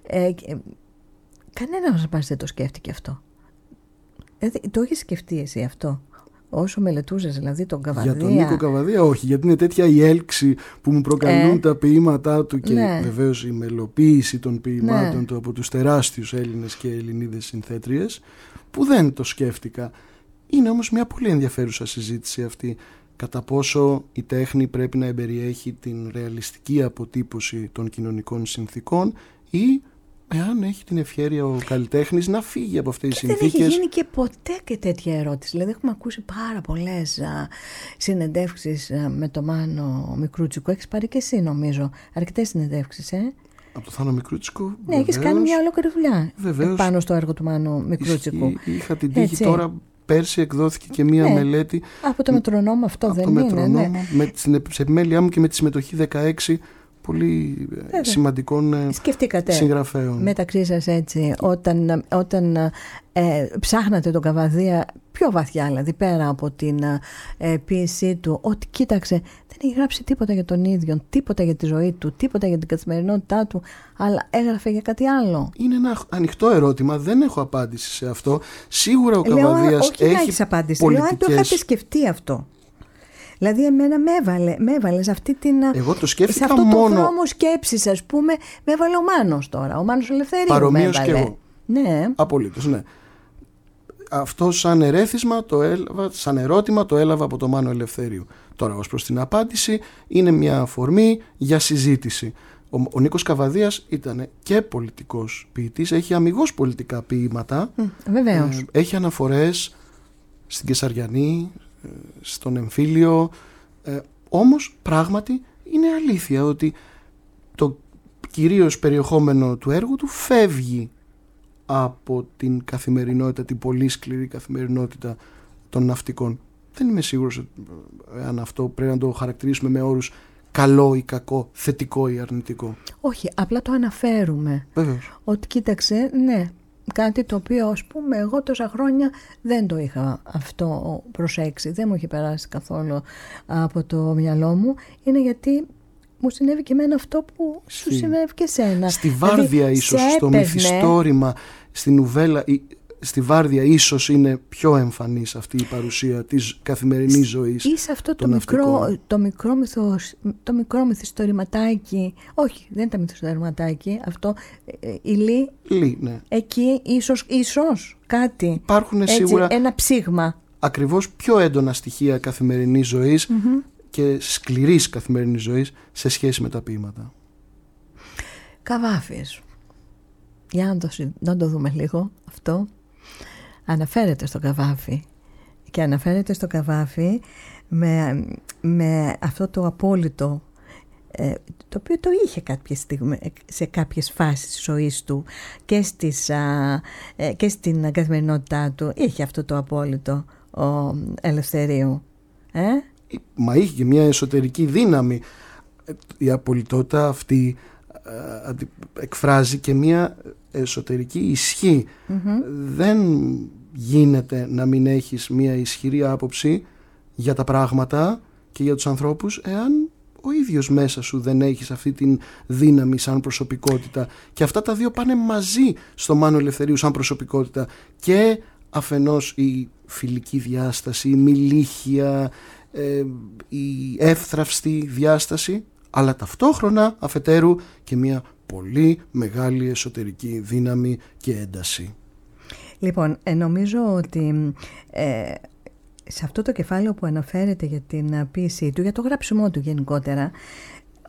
B: Κανένα μας δεν το σκέφτηκε αυτό. Δηλαδή, το έχεις σκεφτεί εσύ αυτό? Όσο μελετούσες δηλαδή τον Καβαδία?
C: Για τον Νίκο Καβαδία όχι, γιατί είναι τέτοια η έλξη που μου προκαλούν τα ποίηματά του και βεβαίως η μελοποίηση των ποίηματων του από τους τεράστιους Έλληνες και Ελληνίδες συνθέτριες, που δεν το σκέφτηκα. Είναι όμως μια πολύ ενδιαφέρουσα συζήτηση αυτή, κατά πόσο η τέχνη πρέπει να εμπεριέχει την ρεαλιστική αποτύπωση των κοινωνικών συνθήκων ή εάν έχει την ευχέρεια ο καλλιτέχνης να φύγει από αυτές τις συνθήκες.
B: Δεν έχει γίνει και ποτέ και τέτοια ερώτηση. Δηλαδή έχουμε ακούσει πάρα πολλές συνεντεύξεις με τον Μάνο Μικρούτσικο. Έχεις πάρει και εσύ νομίζω αρκετές συνεντεύξεις,
C: Από το Θάνο Μικρούτσικο.
B: Ναι, έχεις κάνει μια ολόκληρη δουλειά πάνω στο έργο του Μάνου Μικρούτσικου.
C: Είχα την τύχη τώρα. Πέρσι εκδόθηκε και μία μελέτη.
B: Από το Μετρονόμο αυτό δεν είναι?
C: Μετρονόμο, σε επιμέλειά μου και με τη συμμετοχή 16 πολύ σημαντικών συγγραφέων.
B: Μεταξύ σας έτσι, όταν ψάχνατε τον Καβαδία πιο βαθιά, δηλαδή πέρα από την ποίησή του, ότι κοίταξε, δεν έχει γράψει τίποτα για τον ίδιο, τίποτα για τη ζωή του, τίποτα για την καθημερινότητά του, αλλά έγραφε για κάτι άλλο.
C: Είναι ένα ανοιχτό ερώτημα, δεν έχω απάντηση σε αυτό. Σίγουρα ο Καβαδίας έχει
B: να έχεις απάντηση. Λέω, αν το είχατε σκεφτεί αυτό. Δηλαδή εμένα με έβαλε σε αυτή την.
C: Εγώ το σκέφτηκα
B: σε αυτό
C: μόνο.
B: το δρόμο σκέψης, ας πούμε, με έβαλε ο Μάνος τώρα. Ο Μάνος Ελευθερίου.
C: Παρομοίως και εγώ.
B: Ναι.
C: Απολύτως, ναι. Αυτό σαν ερέθισμα, σαν ερώτημα το έλαβα από το Μάνο Ελευθερίου. Τώρα ως προς την απάντηση είναι μια αφορμή για συζήτηση. Ο Νίκος Καβαδίας ήταν και πολιτικός ποιητής, έχει αμιγώς πολιτικά ποίηματα.
B: Βεβαίως.
C: Έχει αναφορές στην Κεσαριανή, στον Εμφύλιο, όμως πράγματι είναι αλήθεια ότι το κυρίως περιεχόμενο του έργου του φεύγει από την καθημερινότητα, την πολύ σκληρή καθημερινότητα των ναυτικών. Δεν είμαι σίγουρος αν αυτό πρέπει να το χαρακτηρίσουμε με όρους καλό ή κακό, θετικό ή αρνητικό.
B: Όχι, απλά το αναφέρουμε.
C: Βεβαίως.
B: Ότι κοίταξε, ναι, κάτι το οποίο ας πούμε εγώ τόσα χρόνια δεν το είχα αυτό προσέξει, δεν μου είχε περάσει καθόλου από το μυαλό μου, είναι γιατί μου συνέβη και εμένα αυτό που σου συνέβη και σένα.
C: Στη Βάρδια δηλαδή, ίσως, στο μυθιστόρημα, στη νουβέλα, στη Βάρδια ίσως είναι πιο εμφανής αυτή η παρουσία της καθημερινής ζωής.
B: Ή σε αυτό το μικρό μυθιστορηματάκι, όχι δεν ήταν μυθιστορηματάκι, αυτό η Λί,
C: ναι.
B: Εκεί ίσως κάτι,
C: υπάρχουν
B: έτσι,
C: σίγουρα
B: ένα ψήγμα.
C: Ακριβώς πιο έντονα στοιχεία καθημερινής ζωής και σκληρής καθημερινής ζωής σε σχέση με τα ποίηματα.
B: Καβάφης. Για να το δούμε λίγο αυτό. Αναφέρεται στο Καβάφη και αναφέρεται στο Καβάφη με αυτό το απόλυτο το οποίο το είχε κάποιες στιγμές, σε κάποιες φάσεις της ζωής του και στην καθημερινότητά του είχε αυτό το απόλυτο ο Ελευθερίου.
C: Μα είχε και μια εσωτερική δύναμη. Η απολυτότητα αυτή εκφράζει και μια εσωτερική ισχύ. Δεν γίνεται να μην έχεις μια ισχυρή άποψη για τα πράγματα και για τους ανθρώπους εάν ο ίδιος μέσα σου δεν έχεις αυτή την δύναμη σαν προσωπικότητα. Και αυτά τα δύο πάνε μαζί στο Μάνο Ελευθερίου σαν προσωπικότητα. Και αφενός η φιλική διάσταση, η μιλήχια, η εύθραυστη διάσταση, αλλά ταυτόχρονα αφετέρου και μια πολύ μεγάλη εσωτερική δύναμη και ένταση.
B: Λοιπόν, νομίζω ότι σε αυτό το κεφάλαιο που αναφέρεται για την ποίησή του, για το γράψιμό του γενικότερα,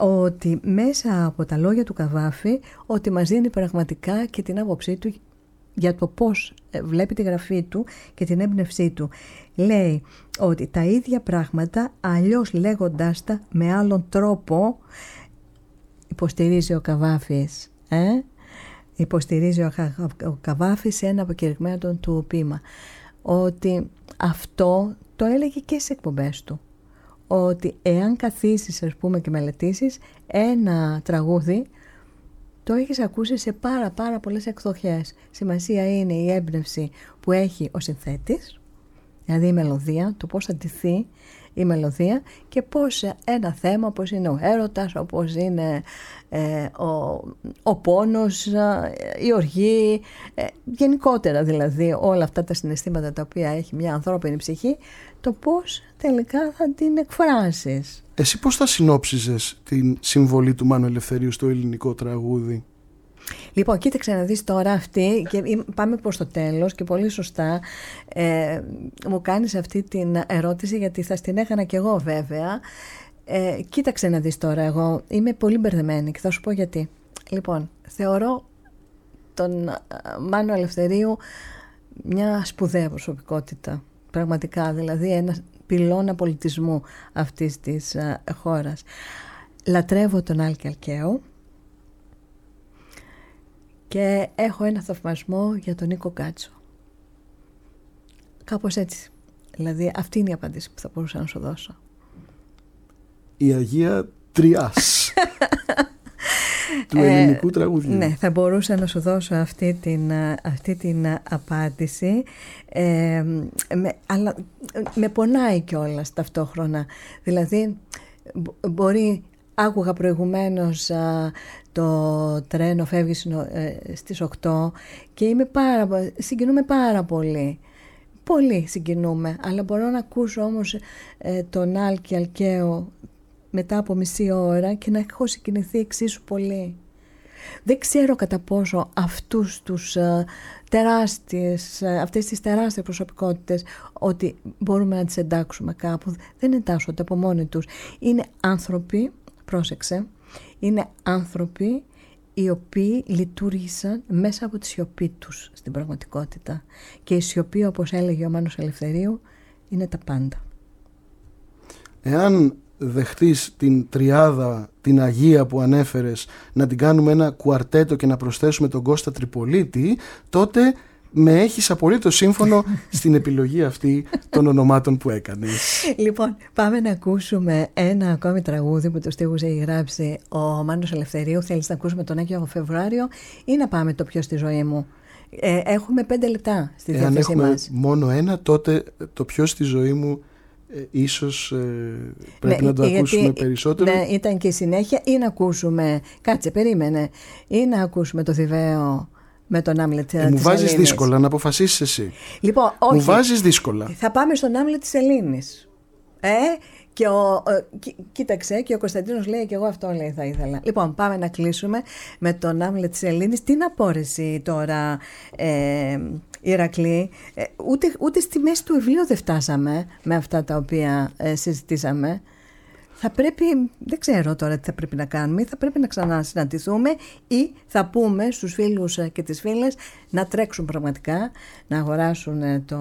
B: ότι μέσα από τα λόγια του Καβάφη, ότι μας δίνει πραγματικά και την άποψή του για το πώς βλέπει τη γραφή του και την έμπνευσή του. Λέει ότι τα ίδια πράγματα, αλλιώς λέγοντάς τα με άλλον τρόπο, υποστηρίζει ο Καβάφης. Υποστηρίζει ο Καβάφης σε ένα αποκηρυγμένο του ποίημα. Ότι αυτό το έλεγε και στις εκπομπές του. Ότι εάν καθίσεις, ας πούμε, και μελετήσεις ένα τραγούδι, το έχεις ακούσει σε πάρα πολλές εκδοχές. Σημασία είναι η έμπνευση που έχει ο συνθέτης, δηλαδή η μελωδία, το πώς θα ντυθεί η μελωδία και πώς ένα θέμα, όπως είναι ο έρωτας, όπως είναι ο πόνος, η οργή, γενικότερα δηλαδή όλα αυτά τα συναισθήματα τα οποία έχει μια ανθρώπινη ψυχή, το πώς τελικά θα την εκφράσεις.
C: Εσύ πώς θα συνόψιζες την συμβολή του Μάνου Ελευθερίου στο ελληνικό τραγούδι?
B: Λοιπόν, κοίταξε να δεις τώρα αυτή, και πάμε προς το τέλος και πολύ σωστά μου κάνεις αυτή την ερώτηση, γιατί θα την έκανα κι εγώ βέβαια. Κοίταξε να δεις τώρα, εγώ είμαι πολύ μπερδεμένη και θα σου πω γιατί. Λοιπόν, θεωρώ τον Μάνο Ελευθερίου μια σπουδαία προσωπικότητα, πραγματικά, δηλαδή ένα πυλώνα πολιτισμού αυτής της χώρας. Λατρεύω τον Άλκη Αλκαίο και έχω ένα θαυμασμό για τον Νίκο Κάτσο. Κάπως έτσι. Δηλαδή αυτή είναι η απάντηση που θα μπορούσα να σου δώσω.
C: Η Αγία Τριάς του ελληνικού τραγουδιού.
B: Ναι, θα μπορούσα να σου δώσω αυτή την απάντηση, αλλά με πονάει κιόλας ταυτόχρονα. Δηλαδή άκουγα προηγουμένως το τρένο φεύγει στις 8 και συγκινούμε πάρα πολύ. Πολύ συγκινούμε, αλλά μπορώ να ακούσω όμως τον Άλκη Αλκαίο μετά από μισή ώρα και να έχω συγκινηθεί εξίσου πολύ. Δεν ξέρω κατά πόσο αυτές τις τεράστιες προσωπικότητες ότι μπορούμε να τις εντάξουμε κάπου. Δεν εντάσσονται από μόνοι τους. Είναι άνθρωποι, πρόσεξε, είναι άνθρωποι οι οποίοι λειτουργήσαν μέσα από τη σιωπή τους στην πραγματικότητα. Και η σιωπή, όπως έλεγε ο Μάνος Ελευθερίου, είναι τα πάντα.
C: Εάν δεχτείς την τριάδα, την Αγία που ανέφερες, να την κάνουμε ένα κουαρτέτο και να προσθέσουμε τον Κώστα Τριπολίτη, τότε με έχεις απολύτως σύμφωνο στην επιλογή αυτή των ονομάτων που έκανες.
B: Λοιπόν, πάμε να ακούσουμε ένα ακόμη τραγούδι που το στίχους έχει γράψει ο Μάνος Ελευθερίου. Θέλεις να ακούσουμε τον Άγιο Φεβρουάριο ή να πάμε το ποιο στη ζωή μου? Έχουμε 5 λεπτά στη διάθεσή μας.
C: Αν έχουμε μόνο ένα, τότε το ποιο στη ζωή μου ίσως πρέπει να το ακούσουμε περισσότερο.
B: Ναι, ήταν και η συνέχεια. Ή να ακούσουμε, κάτσε, περίμενε, ή να ακούσουμε το Θηβαίο με τον Άμλετ της Ελλήνης.
C: Μου βάζεις δύσκολα, να αποφασίσεις εσύ.
B: Λοιπόν, όχι.
C: Μου βάζεις δύσκολα.
B: Θα πάμε στον Άμλετ της Ελλήνης. Και κοίταξε, και ο Κωνσταντίνος λέει και εγώ αυτό λέει θα ήθελα. Λοιπόν, πάμε να κλείσουμε με τον Άμλετ της Ελλήνης. Τι απόρρεση τώρα, Ηρακλή. Ούτε στη μέση του βιβλίου δεν φτάσαμε με αυτά τα οποία συζητήσαμε. Θα πρέπει, δεν ξέρω τώρα τι θα πρέπει να κάνουμε, θα πρέπει να ξανασυναντηθούμε ή θα πούμε στους φίλους και τις φίλες να τρέξουν πραγματικά, να αγοράσουν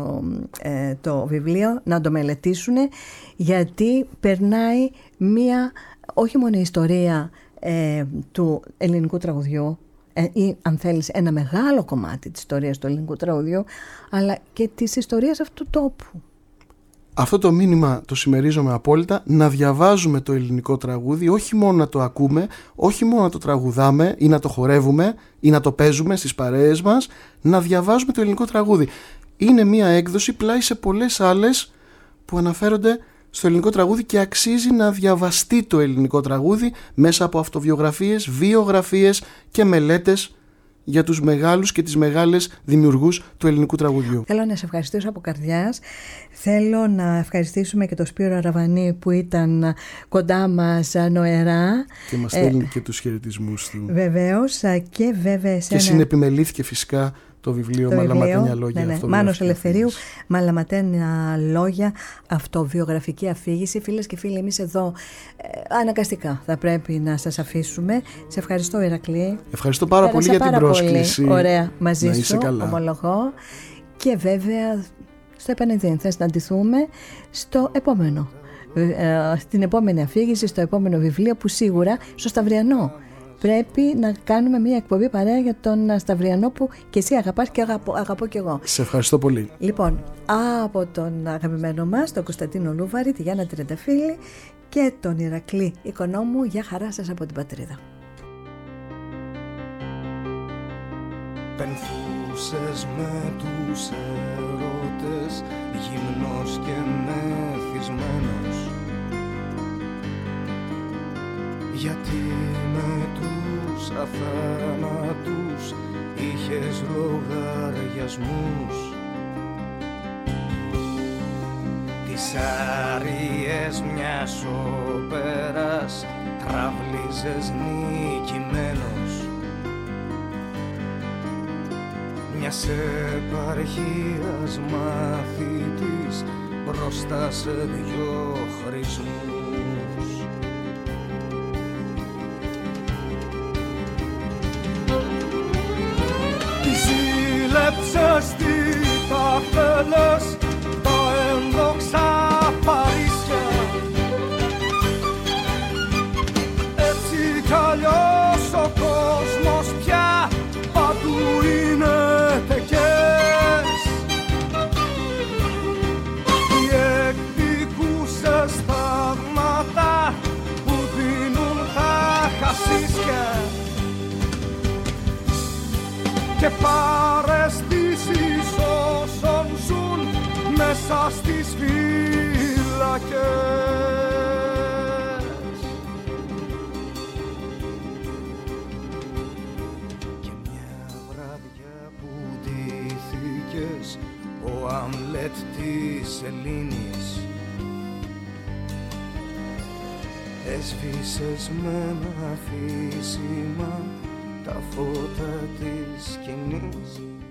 B: το βιβλίο, να το μελετήσουν, γιατί περνάει όχι μόνο η ιστορία του ελληνικού τραγουδιού, ή αν θέλεις ένα μεγάλο κομμάτι της ιστορίας του ελληνικού τραγουδιού, αλλά και της ιστορίας αυτού του τόπου.
C: Αυτό το μήνυμα το συμμερίζομαι απόλυτα, να διαβάζουμε το ελληνικό τραγούδι, όχι μόνο να το ακούμε, όχι μόνο να το τραγουδάμε ή να το χορεύουμε ή να το παίζουμε στις παρέες μας, να διαβάζουμε το ελληνικό τραγούδι. Είναι μια έκδοση πλάι σε πολλές άλλες που αναφέρονται στο ελληνικό τραγούδι και αξίζει να διαβαστεί το ελληνικό τραγούδι μέσα από αυτοβιογραφίες, βιογραφίες και μελέτες για τους μεγάλους και τις μεγάλες δημιουργούς του ελληνικού τραγουδιού.
B: Θέλω να σε ευχαριστήσω από καρδιάς. Θέλω να ευχαριστήσουμε και τον Σπύρο Αραβανή που ήταν κοντά μας νοερά.
C: Και μας στέλνει και τους χαιρετισμούς του.
B: Βεβαίως. Και βέβαια
C: και συνεπιμελήθηκε φυσικά Το βιβλίο Μαλαματένια λόγια.
B: Ναι. Μάνος Ελευθερίου, Μαλαματένια λόγια, αυτοβιογραφική αφήγηση. Φίλες και φίλοι, εμείς εδώ αναγκαστικά θα πρέπει να σας αφήσουμε. Σε ευχαριστώ, Ηρακλή.
C: Ευχαριστώ πάρα πολύ για την πρόσκληση.
B: Ωραία μαζί σου, ομολογώ. Και βέβαια στο επανειδήν θα συναντηθούμε στο επόμενο, στην επόμενη αφήγηση, στο επόμενο βιβλίο, που σίγουρα στο Σταυριανό πρέπει να κάνουμε μια εκπομπή παρέα για τον Σταυριανό που και εσύ αγαπάς και αγαπώ κι εγώ.
C: Σε ευχαριστώ πολύ.
B: Λοιπόν, από τον αγαπημένο μας, τον Κωνσταντίνο Λούβαρη, τη Γιάννα Τριανταφύλλη και τον Ηρακλή Οικονόμου, για χαρά σας από την πατρίδα.
E: Πενθούσες με τους έρωτες, γυμνός και μεθυσμένος, γιατί με τους αθάνατους είχες λογαριασμούς. Τις άριες μιας όπερας τραβλίζες νικημένος, μιας επαρχίας μαθητής μπροστά σε δυο χρησμούς. Τι ζήλεψες, τι τα θέλες, τα ένδοξα Παρίσια, έτσι κι αλλιώς ο κόσμος πια παντού είναι τεκές. Οι εκδικούσες θαύματα που δίνουν τα χασίσια και παραισθήσεις όσων ζουν μέσα στις φύλακες. Και μια βράδια που ντύθηκες ο Αμλέτ της Ελλήνης, έσβησες με ένα αφήσιμα τα φώτα της σκηνής.